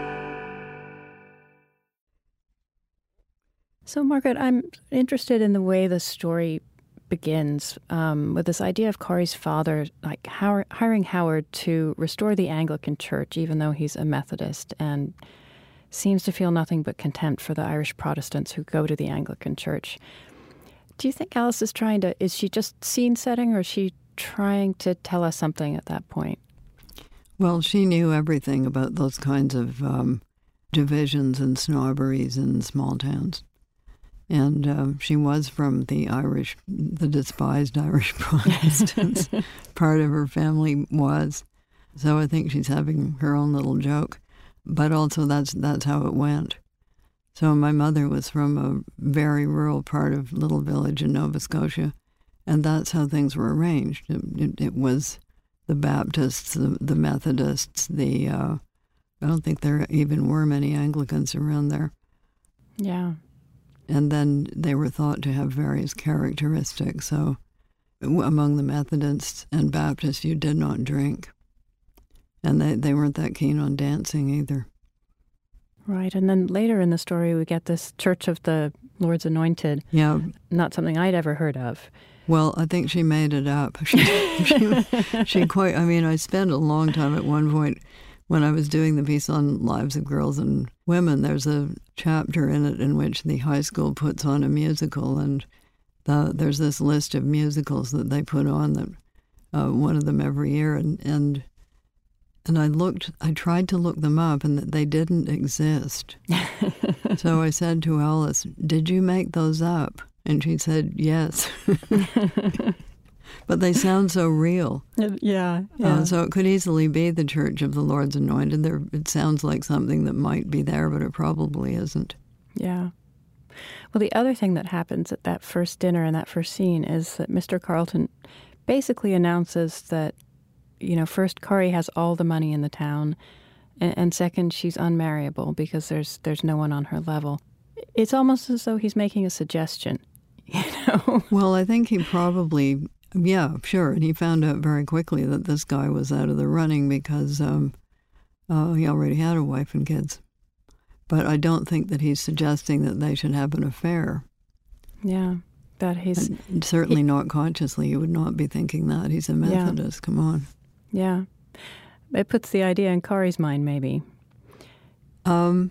So, Margaret, I'm interested in the way the story begins with this idea of Corey's father hiring Howard to restore the Anglican Church, even though he's a Methodist, and seems to feel nothing but contempt for the Irish Protestants who go to the Anglican Church. Do you think Alice is is she just scene setting, or is she trying to tell us something at that point? Well, she knew everything about those kinds of divisions and snobberies in small towns. And she was from the despised Irish Protestants. Part of her family was. So I think she's having her own little joke. But also that's how it went. So my mother was from a very rural part of little village in Nova Scotia, and that's how things were arranged. It was the Baptists, the Methodists, I don't think there even were many Anglicans around there. Yeah. And then they were thought to have various characteristics. So among the Methodists and Baptists, you did not drink. And they weren't that keen on dancing either. Right. And then later in the story, we get this Church of the Lord's Anointed. Yeah. Not something I'd ever heard of. Well, I think she made it up. She quite, I mean, I spent a long time at one point when I was doing the piece on lives of girls and women. There's a chapter in it in which the high school puts on a musical, and there's this list of musicals that they put on, that one of them every year, and I tried to look them up, and they didn't exist. So I said to Alice, "Did you make those up?" And she said, "Yes." But they sound so real. Yeah. So it could easily be the Church of the Lord's Anointed. It sounds like something that might be there, but it probably isn't. Yeah. Well, the other thing that happens at that first dinner and that first scene is that Mr. Carleton basically announces that, first, Corrie has all the money in the town, and second, she's unmarriable because there's no one on her level. It's almost as though he's making a suggestion, Well, I think he probably, yeah, sure, and he found out very quickly that this guy was out of the running because he already had a wife and kids. But I don't think that he's suggesting that they should have an affair. Yeah, that he's... And certainly not consciously. He would not be thinking that. He's a Methodist. Yeah. Come on. Yeah. It puts the idea in Corrie's mind, maybe. I'm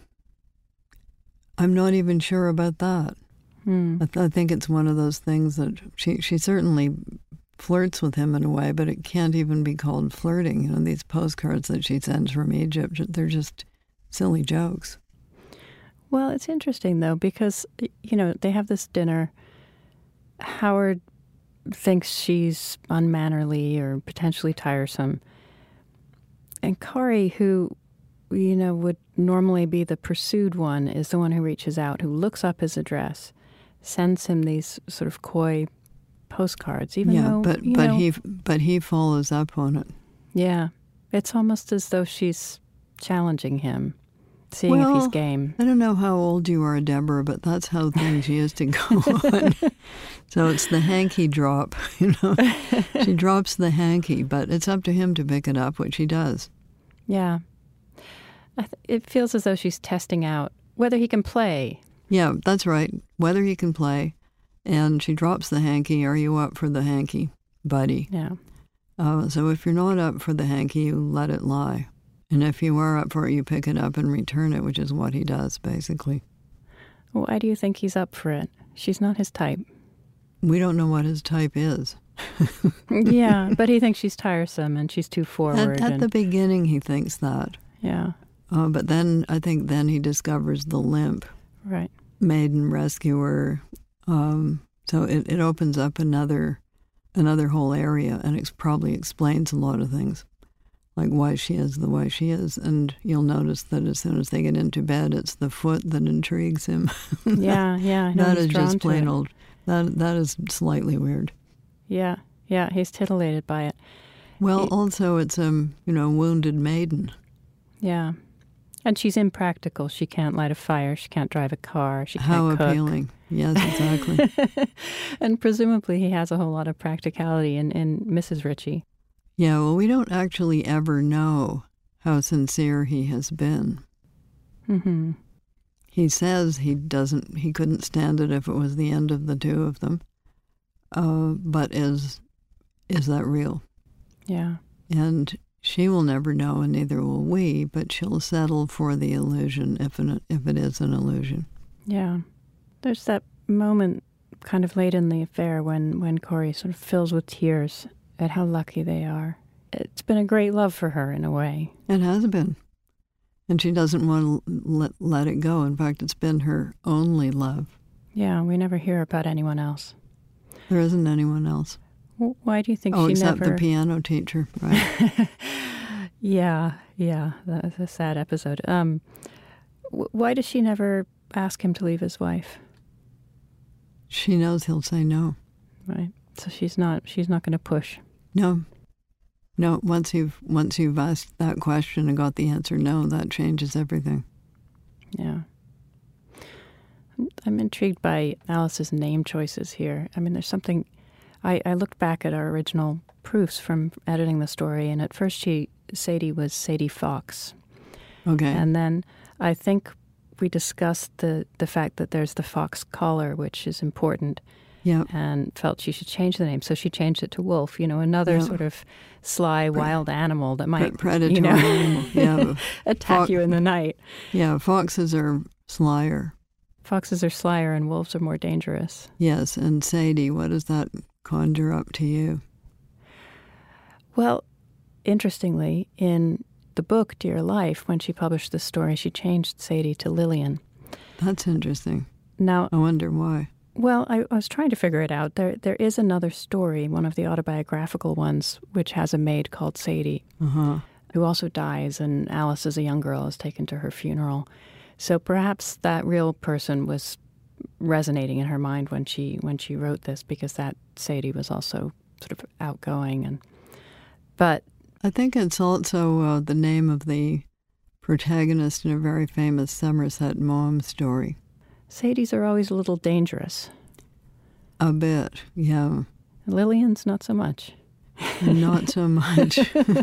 not even sure about that. I think it's one of those things that she certainly flirts with him in a way, but it can't even be called flirting. These postcards that she sends from Egypt, they're just silly jokes. Well, it's interesting, though, because, they have this dinner. Howard thinks she's unmannerly or potentially tiresome. And Corrie, who, would normally be the pursued one, is the one who reaches out, who looks up his address, sends him these sort of coy postcards, even though... but he follows up on it. Yeah. It's almost as though she's challenging him, seeing if he's game. I don't know how old you are, Deborah, but that's how things used to go on. So it's the hanky drop, She drops the hanky, but it's up to him to pick it up, which he does. Yeah. It feels as though she's testing out whether he can play. Yeah, that's right. Whether he can play. And she drops the hanky. Are you up for the hanky, buddy? Yeah. So if you're not up for the hanky, you let it lie. And if you are up for it, you pick it up and return it, which is what he does, basically. Why do you think he's up for it? She's not his type. We don't know what his type is. Yeah, but he thinks she's tiresome and she's too forward. At the beginning, he thinks that. Yeah. But then, I think he discovers the limp. Right. Maiden rescuer. So it opens up another whole area, and it probably explains a lot of things, like why she is the way she is. And you'll notice that as soon as they get into bed, it's the foot that intrigues him. Yeah. That is just plain old. That is slightly weird. Yeah, he's titillated by it. Well, also it's wounded maiden. Yeah. And she's impractical. She can't light a fire. She can't drive a car. She can't How cook. appealing. Yes, exactly. And presumably he has a whole lot of practicality in Mrs. Ritchie. Yeah, well, we don't actually ever know how sincere he has been. Mm-hmm. He says he couldn't stand it if it was the end of the two of them. But is that real? Yeah. And she will never know, and neither will we, but she'll settle for the illusion if it is an illusion. Yeah. There's that moment kind of late in the affair when Corey sort of fills with tears at how lucky they are. It's been a great love for her in a way. It has been. And she doesn't want to let it go. In fact, it's been her only love. Yeah, we never hear about anyone else. There isn't anyone else. Why do you think she except never... the piano teacher, right? Yeah, that was a sad episode. Why does she never ask him to leave his wife? She knows he'll say no. Right. So she's not going to push. No. Once you've asked that question and got the answer no, that changes everything. Yeah. I'm intrigued by Alice's name choices here. I mean, there's something... I looked back at our original proofs from editing the story, and at first Sadie was Sadie Fox. Okay. And then I think we discussed the fact that there's the fox collar, which is important. Yeah. And felt she should change the name. So she changed it to Wolf, another sort of sly, wild animal that might, predatory animal. attack you in the night. Yeah, foxes are slyer. Foxes are slyer and wolves are more dangerous. Yes, and Sadie, what does that conjure up to you? Well, interestingly, in the book Dear Life, when she published this story, she changed Sadie to Lillian. That's interesting. Now, I wonder why. Well, I was trying to figure it out. There is another story, one of the autobiographical ones, which has a maid called Sadie, who also dies, and Alice, as a young girl, is taken to her funeral. So perhaps that real person was resonating in her mind when she wrote this, because that Sadie was also sort of outgoing. But I think it's also the name of the protagonist in a very famous Somerset Maugham story. Sadies are always a little dangerous. A bit, yeah. Lillian's not so much. Not so much.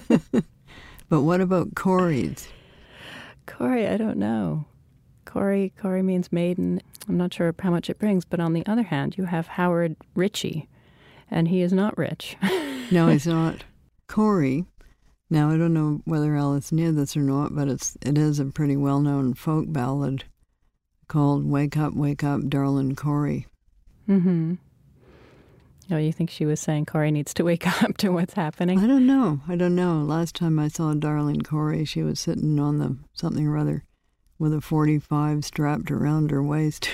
But what about Corey's? Corey, I don't know. Corey means maiden. I'm not sure how much it brings, but on the other hand, you have Howard Ritchie, and he is not rich. No, he's not. Corey, now I don't know whether Alice knew this or not, but it is a pretty well-known folk ballad called Wake Up, Darlin' Corey. Mm-hmm. Oh, you think she was saying Corey needs to wake up to what's happening? I don't know. Last time I saw Darlin' Corey, she was sitting on the something or other with a 45 strapped around her waist.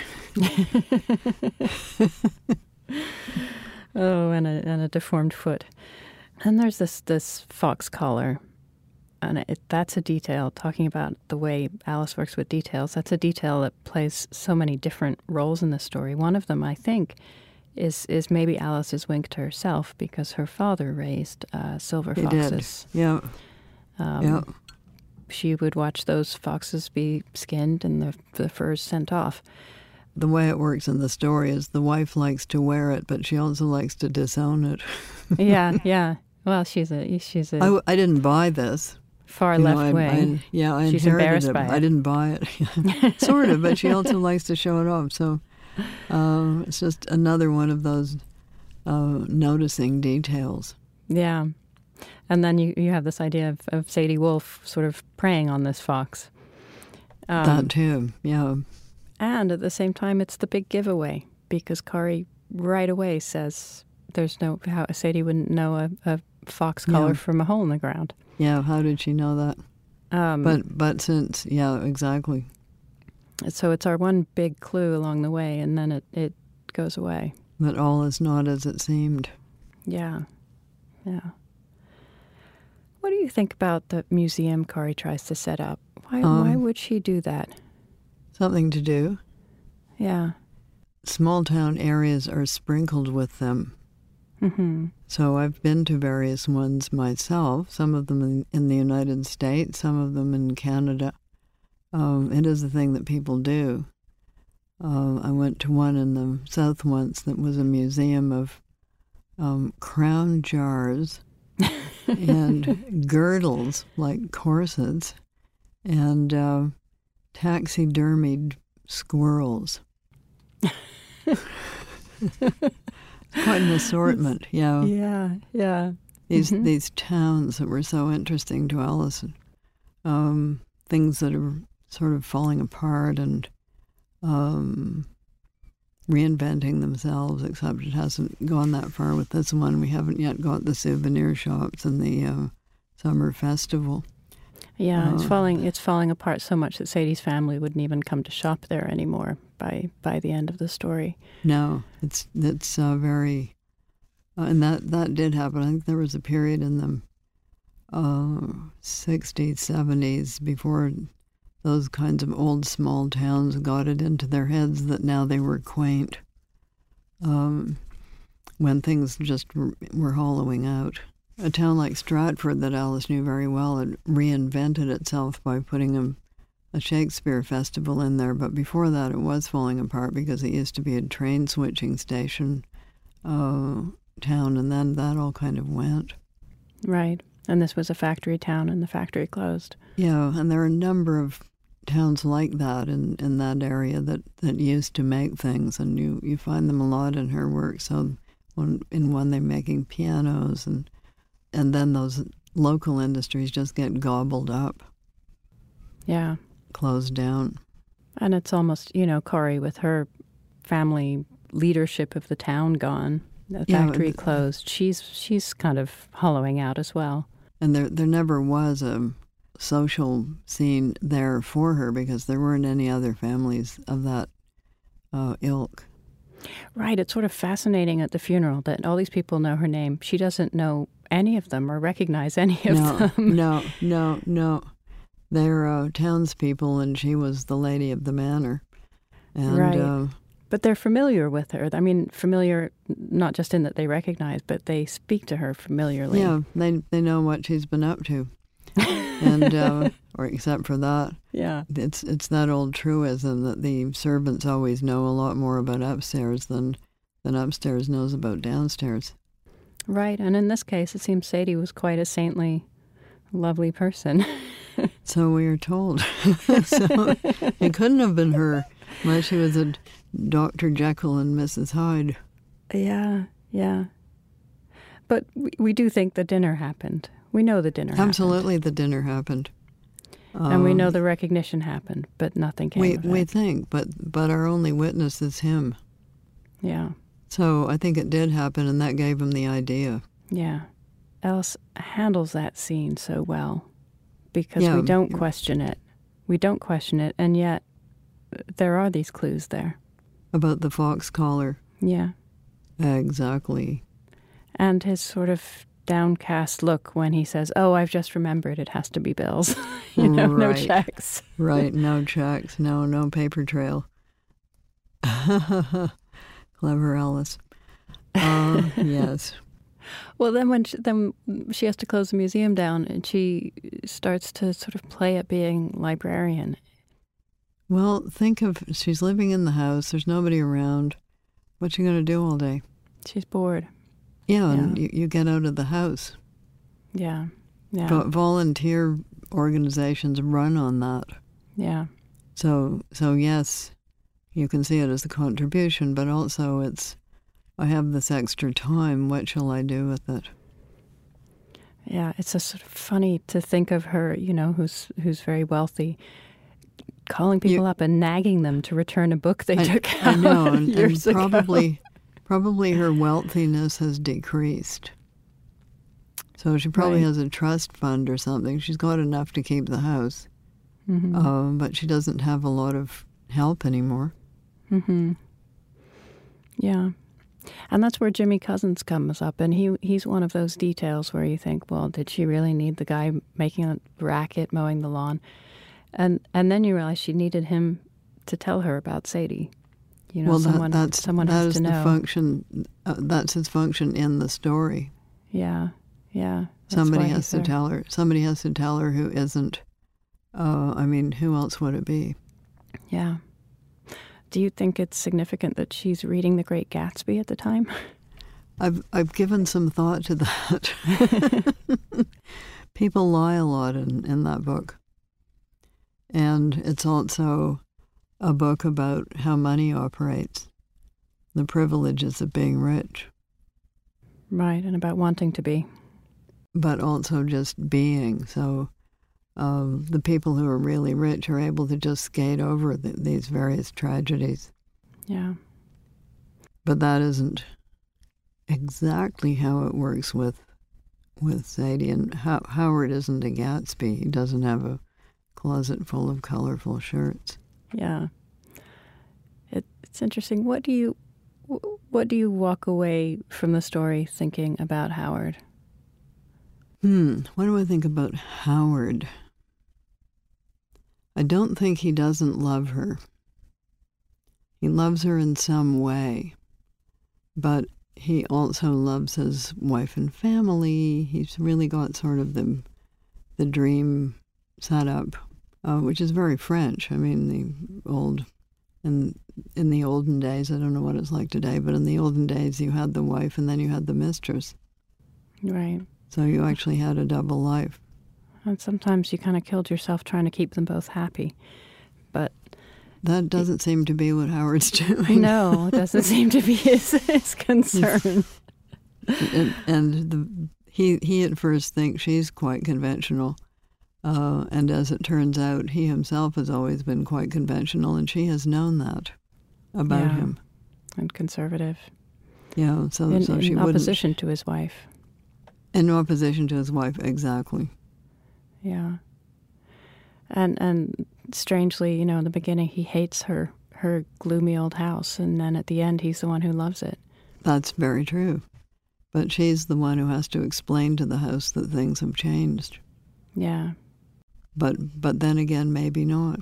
Oh, and a deformed foot. And there's this fox collar. And that's a detail, talking about the way Alice works with details. That's a detail that plays so many different roles in the story. One of them, I think, is maybe Alice's wink to herself, because her father raised silver foxes. Did. Yeah. Yeah. She would watch those foxes be skinned and the furs sent off. The way it works in the story is the wife likes to wear it, but she also likes to disown it. Yeah. Well, she's a. I didn't buy this. Far left wing. I She's inherited embarrassed it. by it. I didn't buy it. Sort of, but she also likes to show it off. So it's just another one of those noticing details. Yeah. And then you have this idea of Sadie Wolf sort of preying on this fox. That too, yeah. And at the same time, it's the big giveaway, because Corey right away says how Sadie wouldn't know a fox collar from a hole in the ground. Yeah, how did she know that? But since, yeah, exactly. So it's our one big clue along the way, and then it goes away. But all is not as it seemed. Yeah. What do you think about the museum Corey tries to set up? Why would she do that? Something to do. Yeah. Small town areas are sprinkled with them. Mm-hmm. So I've been to various ones myself, some of them in the United States, some of them in Canada. It is a thing that people do. I went to one in the South once that was a museum of crown jars and girdles, like corsets, and taxidermied squirrels. Quite an assortment, yeah. Yeah. These towns that were so interesting to Alice, things that are sort of falling apart, and reinventing themselves, except it hasn't gone that far with this one. We haven't yet got the souvenir shops and the summer festival. Yeah, it's falling apart so much that Sadie's family wouldn't even come to shop there anymore by the end of the story. No, it's very, and that did happen. I think there was a period in the 60s, 70s before those kinds of old small towns got it into their heads that now they were quaint, when things just were hollowing out. A town like Stratford that Alice knew very well had reinvented itself by putting a Shakespeare festival in there, but before that it was falling apart because it used to be a train switching station town, and then that all kind of went. Right, and this was a factory town and the factory closed. Yeah, and there are a number of towns like that in that area that used to make things, and you find them a lot in her work. So in one they're making pianos, and then those local industries just get gobbled up. Yeah. Closed down. And it's almost, Corrie, with her family leadership of the town gone, the factory closed, she's kind of hollowing out as well. And there never was a social scene there for her because there weren't any other families of that ilk. Right. It's sort of fascinating at the funeral that all these people know her name. She doesn't know any of them or recognize any of them. No. They're townspeople, and she was the lady of the manor. And, right. But they're familiar with her. I mean, familiar not just in that they recognize, but they speak to her familiarly. Yeah, they know what she's been up to. And or except for that. Yeah. It's that old truism that the servants always know a lot more about upstairs than upstairs knows about downstairs. Right, and in this case, it seems Sadie was quite a saintly, lovely person. So we are told. So it couldn't have been her unless she was a Dr. Jekyll and Mrs. Hyde. Yeah. But we do think the dinner happened. We know the dinner happened. Absolutely the dinner happened. And we know the recognition happened, but nothing came of it. We think, but our only witness is him. Yeah. So I think it did happen, and that gave him the idea. Yeah. Alice handles that scene so well because we don't question it. We don't question it, and yet there are these clues there. About the fox collar. Yeah. Exactly. And his sort of downcast look when he says, "Oh, I've just remembered it has to be bills." Right. No checks. Right, no checks, no paper trail. Clever Alice. Yes. Well, then she has to close the museum down, and she starts to sort of play at being librarian. Well, think of, she's living in the house, there's nobody around. What's she going to do all day? She's bored. Yeah, and you get out of the house. Yeah. Volunteer organizations run on that. Yeah. So yes, you can see it as a contribution, but also it's, I have this extra time, what shall I do with it? Yeah, it's a sort of funny to think of her, who's very wealthy, calling people up and nagging them to return a book they took out. I know, and years ago. Probably her wealthiness has decreased. So she probably has a trust fund or something. She's got enough to keep the house. Mm-hmm. But she doesn't have a lot of help anymore. Mm-hmm. Yeah. And that's where Jimmy Cousins comes up. And he's one of those details where you think, well, did she really need the guy making a racket, mowing the lawn? And then you realize she needed him to tell her about Sadie. Someone has to know. The function. That's his function in the story. Yeah. Somebody has to tell her. Somebody has to tell her who isn't. Who else would it be? Yeah. Do you think it's significant that she's reading The Great Gatsby at the time? I've given some thought to that. People lie a lot in that book, and it's also a book about how money operates, the privileges of being rich. Right, and about wanting to be. But also just being. So the people who are really rich are able to just skate over these various tragedies. Yeah. But that isn't exactly how it works with Sadie. And Howard isn't a Gatsby. He doesn't have a closet full of colorful shirts. Yeah. It's interesting. What do you walk away from the story thinking about Howard? What do I think about Howard? I don't think he doesn't love her. He loves her in some way, but he also loves his wife and family. He's really got sort of the dream set up, which is very French. I mean, in the olden days, I don't know what it's like today, but in the olden days, you had the wife and then you had the mistress. Right. So you actually had a double life. And sometimes you kind of killed yourself trying to keep them both happy, but that doesn't seem to be what Howard's doing. No, it doesn't seem to be his concern. He at first thinks she's quite conventional, and as it turns out, he himself has always been quite conventional, and she has known that about him. And conservative. Yeah, so she wouldn't. In opposition to his wife. In opposition to his wife, exactly. Yeah. And strangely, in the beginning, he hates her gloomy old house, and then at the end, he's the one who loves it. That's very true. But she's the one who has to explain to the house that things have changed. Yeah. But then again, maybe not.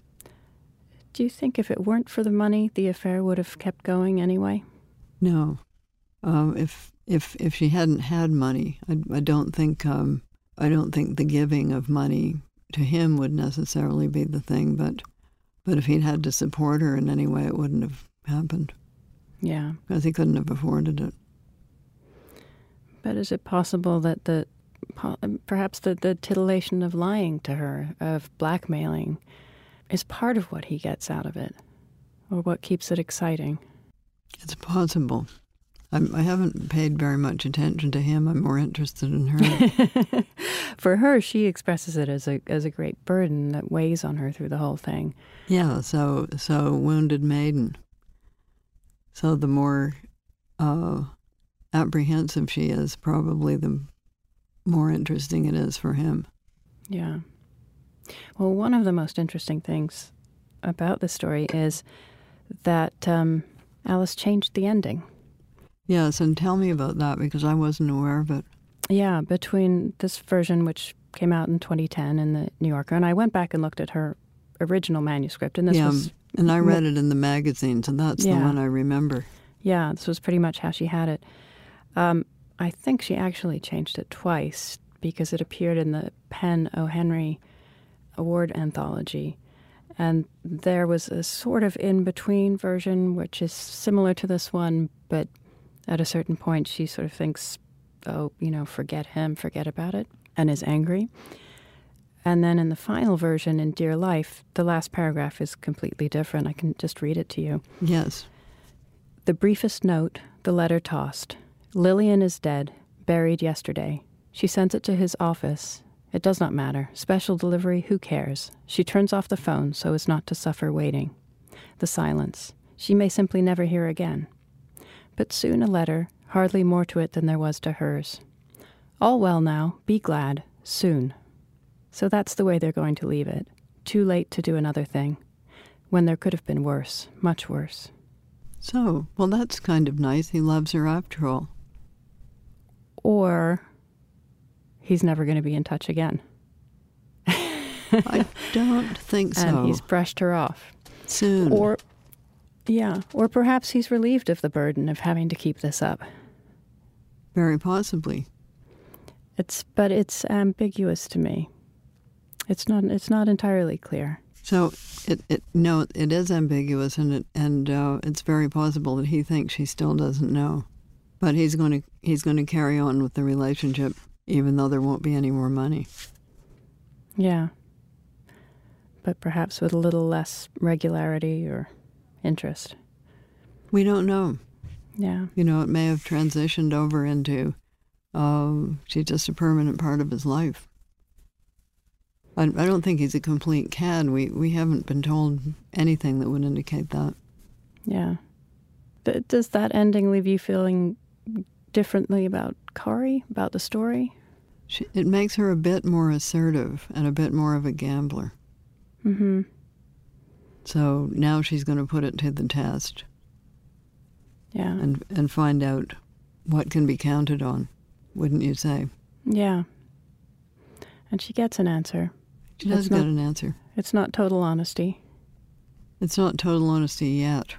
Do you think if it weren't for the money, the affair would have kept going anyway? No. If she hadn't had money, I don't think the giving of money to him would necessarily be the thing, but if he'd had to support her in any way, it wouldn't have happened. Yeah. Because he couldn't have afforded it. But is it possible that perhaps the titillation of lying to her, of blackmailing, is part of what he gets out of it, or what keeps it exciting? It's possible. I haven't paid very much attention to him. I'm more interested in her. For her, she expresses it as a great burden that weighs on her through the whole thing. Yeah, so wounded maiden. So the more apprehensive she is, probably the more interesting it is for him. Yeah. Well, one of the most interesting things about the story is that Alice changed the ending. Yes, and tell me about that, because I wasn't aware of it. Yeah, between this version, which came out in 2010 in the New Yorker, and I went back and looked at her original manuscript, and this was... and I read it in the magazine, so that's the one I remember. Yeah, this was pretty much how she had it. I think she actually changed it twice, because it appeared in the Penn O. Henry Award anthology. And there was a sort of in-between version, which is similar to this one, but at a certain point she sort of thinks, oh, forget him, forget about it, and is angry. And then in the final version, in Dear Life, the last paragraph is completely different. I can just read it to you. Yes. The briefest note, the letter tossed. Lillian is dead, buried yesterday. She sends it to his office. It does not matter. Special delivery, who cares? She turns off the phone so as not to suffer waiting. The silence. She may simply never hear again. But soon a letter, hardly more to it than there was to hers. All well now, be glad, soon. So that's the way they're going to leave it. Too late to do another thing. When there could have been worse, much worse. So, well, that's kind of nice. He loves her after all. Or he's never going to be in touch again. I don't think so. And he's brushed her off. Soon. Or perhaps he's relieved of the burden of having to keep this up. Very possibly. But it's ambiguous to me. It's not entirely clear. So it is ambiguous, and it's very possible that he thinks she still doesn't know, but he's going to carry on with the relationship, even though there won't be any more money. Yeah, but perhaps with a little less regularity or interest. We don't know. Yeah, it may have transitioned over into she's just a permanent part of his life. I don't think he's a complete cad. We haven't been told anything that would indicate that. Yeah. Does that ending leave you feeling differently about Kari, about the story? It makes her a bit more assertive and a bit more of a gambler. Mm-hmm. So now she's going to put it to the test. Yeah. And find out what can be counted on, wouldn't you say? Yeah. And she gets an answer. She does get an answer. It's not total honesty. It's not total honesty yet.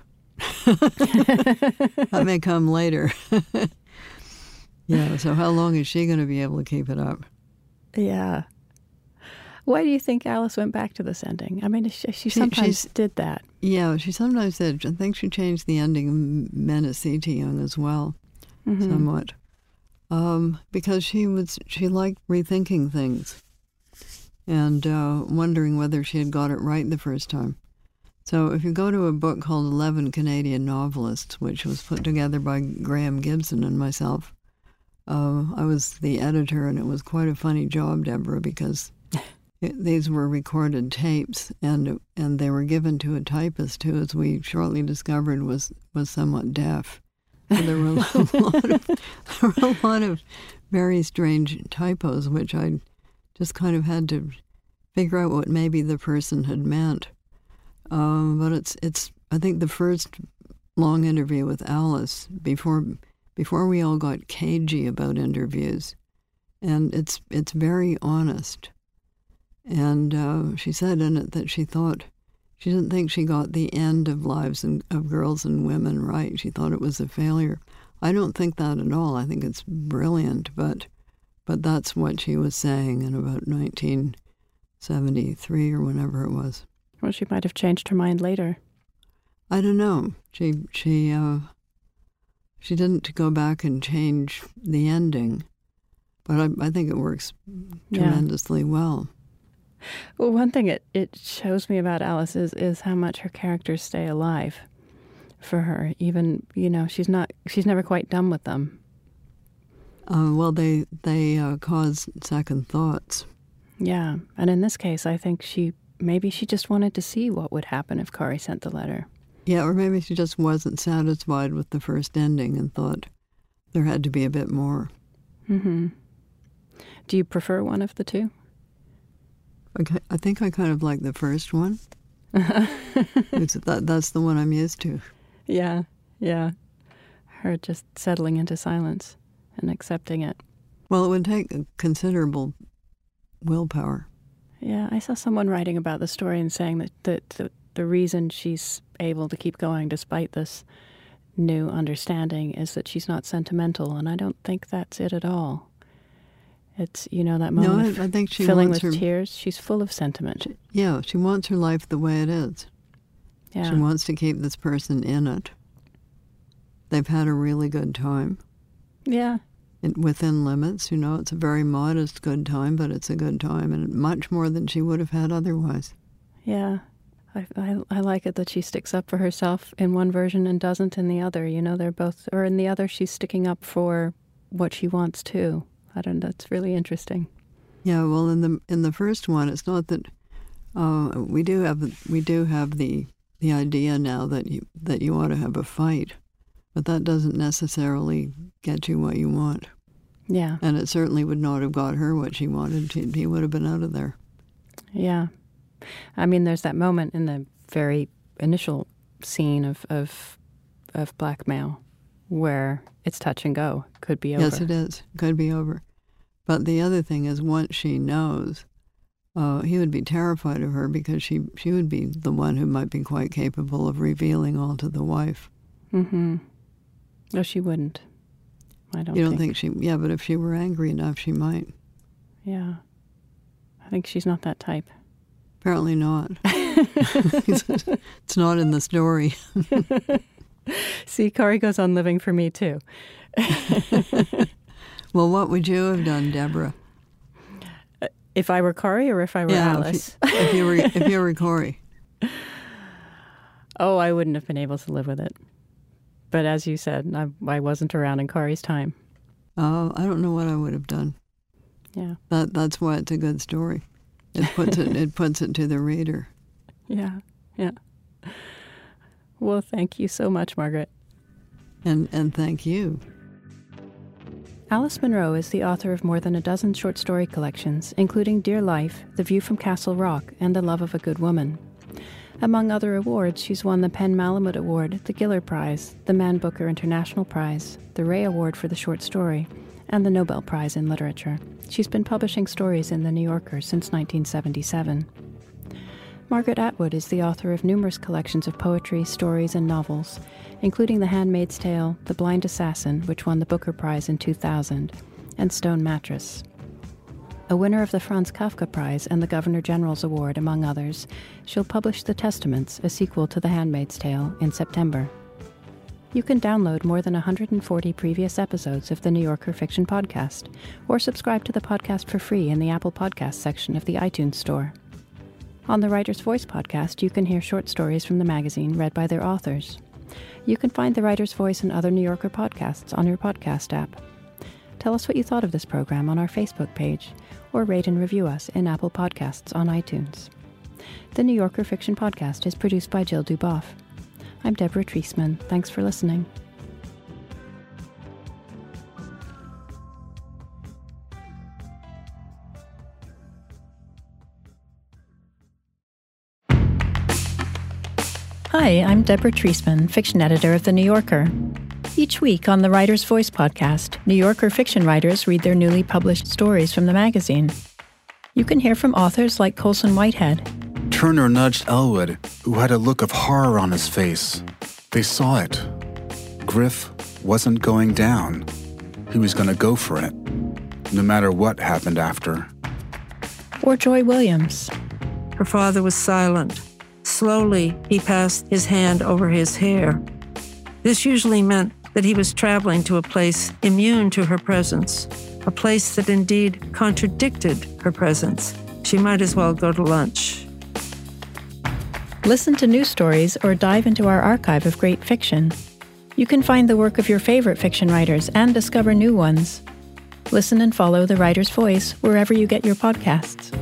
That may come later. Yeah, so how long is she going to be able to keep it up? Yeah. Why do you think Alice went back to this ending? I mean, she sometimes did that. Yeah, she sometimes did. I think she changed the ending Menacete Young as well, somewhat. Because she liked rethinking things and wondering whether she had got it right the first time. So if you go to a book called 11 Canadian Novelists, which was put together by Graham Gibson and myself, I was the editor, and it was quite a funny job, Deborah, because these were recorded tapes, and they were given to a typist who, as we shortly discovered, was somewhat deaf. So there were a lot of very strange typos, which I just kind of had to figure out what maybe the person had meant. But it's I think the first long interview with Alice before we all got cagey about interviews, and it's very honest. And she said in it that she didn't think she got the end of lives of girls and women right. She thought it was a failure. I don't think that at all. I think it's brilliant, but that's what she was saying in about 1973 or whenever it was. Well, she might have changed her mind later. I don't know. She didn't go back and change the ending, but I think it works tremendously well. Well, one thing it shows me about Alice is how much her characters stay alive for her. Even, she's never quite done with them. Well, they cause second thoughts. Yeah, and in this case, I think maybe she just wanted to see what would happen if Kari sent the letter. Yeah, or maybe she just wasn't satisfied with the first ending and thought there had to be a bit more. Mm-hmm. Do you prefer one of the two? I think I kind of like the first one. That's the one I'm used to. Yeah. Her just settling into silence and accepting it. Well, it would take a considerable willpower. Yeah, I saw someone writing about the story and saying that the reason she's able to keep going despite this new understanding is that she's not sentimental, and I don't think that's it at all. It's, that moment I think she filling wants with her tears. She's full of sentiment. She wants her life the way it is. Yeah. She wants to keep this person in it. They've had a really good time. Yeah. Within limits, it's a very modest good time, but it's a good time, and much more than she would have had otherwise. Yeah. I like it that she sticks up for herself in one version and doesn't in the other. They're both, or in the other, she's sticking up for what she wants too. I don't know. That's really interesting. Yeah. Well, in the first one, it's not that we do have the idea now that you ought to have a fight, but that doesn't necessarily get you what you want. Yeah. And it certainly would not have got her what she wanted. He would have been out of there. Yeah. I mean, there's that moment in the very initial scene of blackmail where it's touch and go. Could be over. Yes, it is. Could be over. But the other thing is, once she knows, he would be terrified of her because she would be the one who might be quite capable of revealing all to the wife. Mm-hmm. No, she wouldn't. I don't. You don't think she? Yeah, but if she were angry enough, she might. Yeah. I think she's not that type. Apparently not. It's not in the story. See, Kari goes on living for me, too. Well, what would you have done, Deborah? If I were Kari or if I were Alice? If you were Kari. Oh, I wouldn't have been able to live with it. But as you said, I wasn't around in Kari's time. Oh, I don't know what I would have done. Yeah. That's why it's a good story. It puts it to the reader. Yeah. Well, thank you so much, Margaret. And thank you. Alice Munro is the author of more than a dozen short story collections, including Dear Life, The View from Castle Rock, and The Love of a Good Woman. Among other awards, she's won the Penn Malamud Award, the Giller Prize, the Man Booker International Prize, the Ray Award for the Short Story, and the Nobel Prize in Literature. She's been publishing stories in The New Yorker since 1977. Margaret Atwood is the author of numerous collections of poetry, stories, and novels, including The Handmaid's Tale, The Blind Assassin, which won the Booker Prize in 2000, and Stone Mattress. A winner of the Franz Kafka Prize and the Governor General's Award, among others, she'll publish The Testaments, a sequel to The Handmaid's Tale, in September. You can download more than 140 previous episodes of the New Yorker Fiction Podcast, or subscribe to the podcast for free in the Apple Podcasts section of the iTunes Store. On the Writer's Voice podcast, you can hear short stories from the magazine read by their authors. You can find The Writer's Voice and other New Yorker podcasts on your podcast app. Tell us what you thought of this program on our Facebook page, or rate and review us in Apple Podcasts on iTunes. The New Yorker Fiction Podcast is produced by Jill Duboff. I'm Deborah Treisman. Thanks for listening. Hi, I'm Deborah Treisman, fiction editor of The New Yorker. Each week on the Writer's Voice podcast, New Yorker fiction writers read their newly published stories from the magazine. You can hear from authors like Colson Whitehead. Turner nudged Elwood, who had a look of horror on his face. They saw it. Griff wasn't going down. He was going to go for it, no matter what happened after. Or Joy Williams. Her father was silent. Slowly, he passed his hand over his hair. This usually meant that he was traveling to a place immune to her presence, a place that indeed contradicted her presence. She might as well go to lunch. Listen to new stories or dive into our archive of great fiction. You can find the work of your favorite fiction writers and discover new ones. Listen and follow The Writer's Voice wherever you get your podcasts.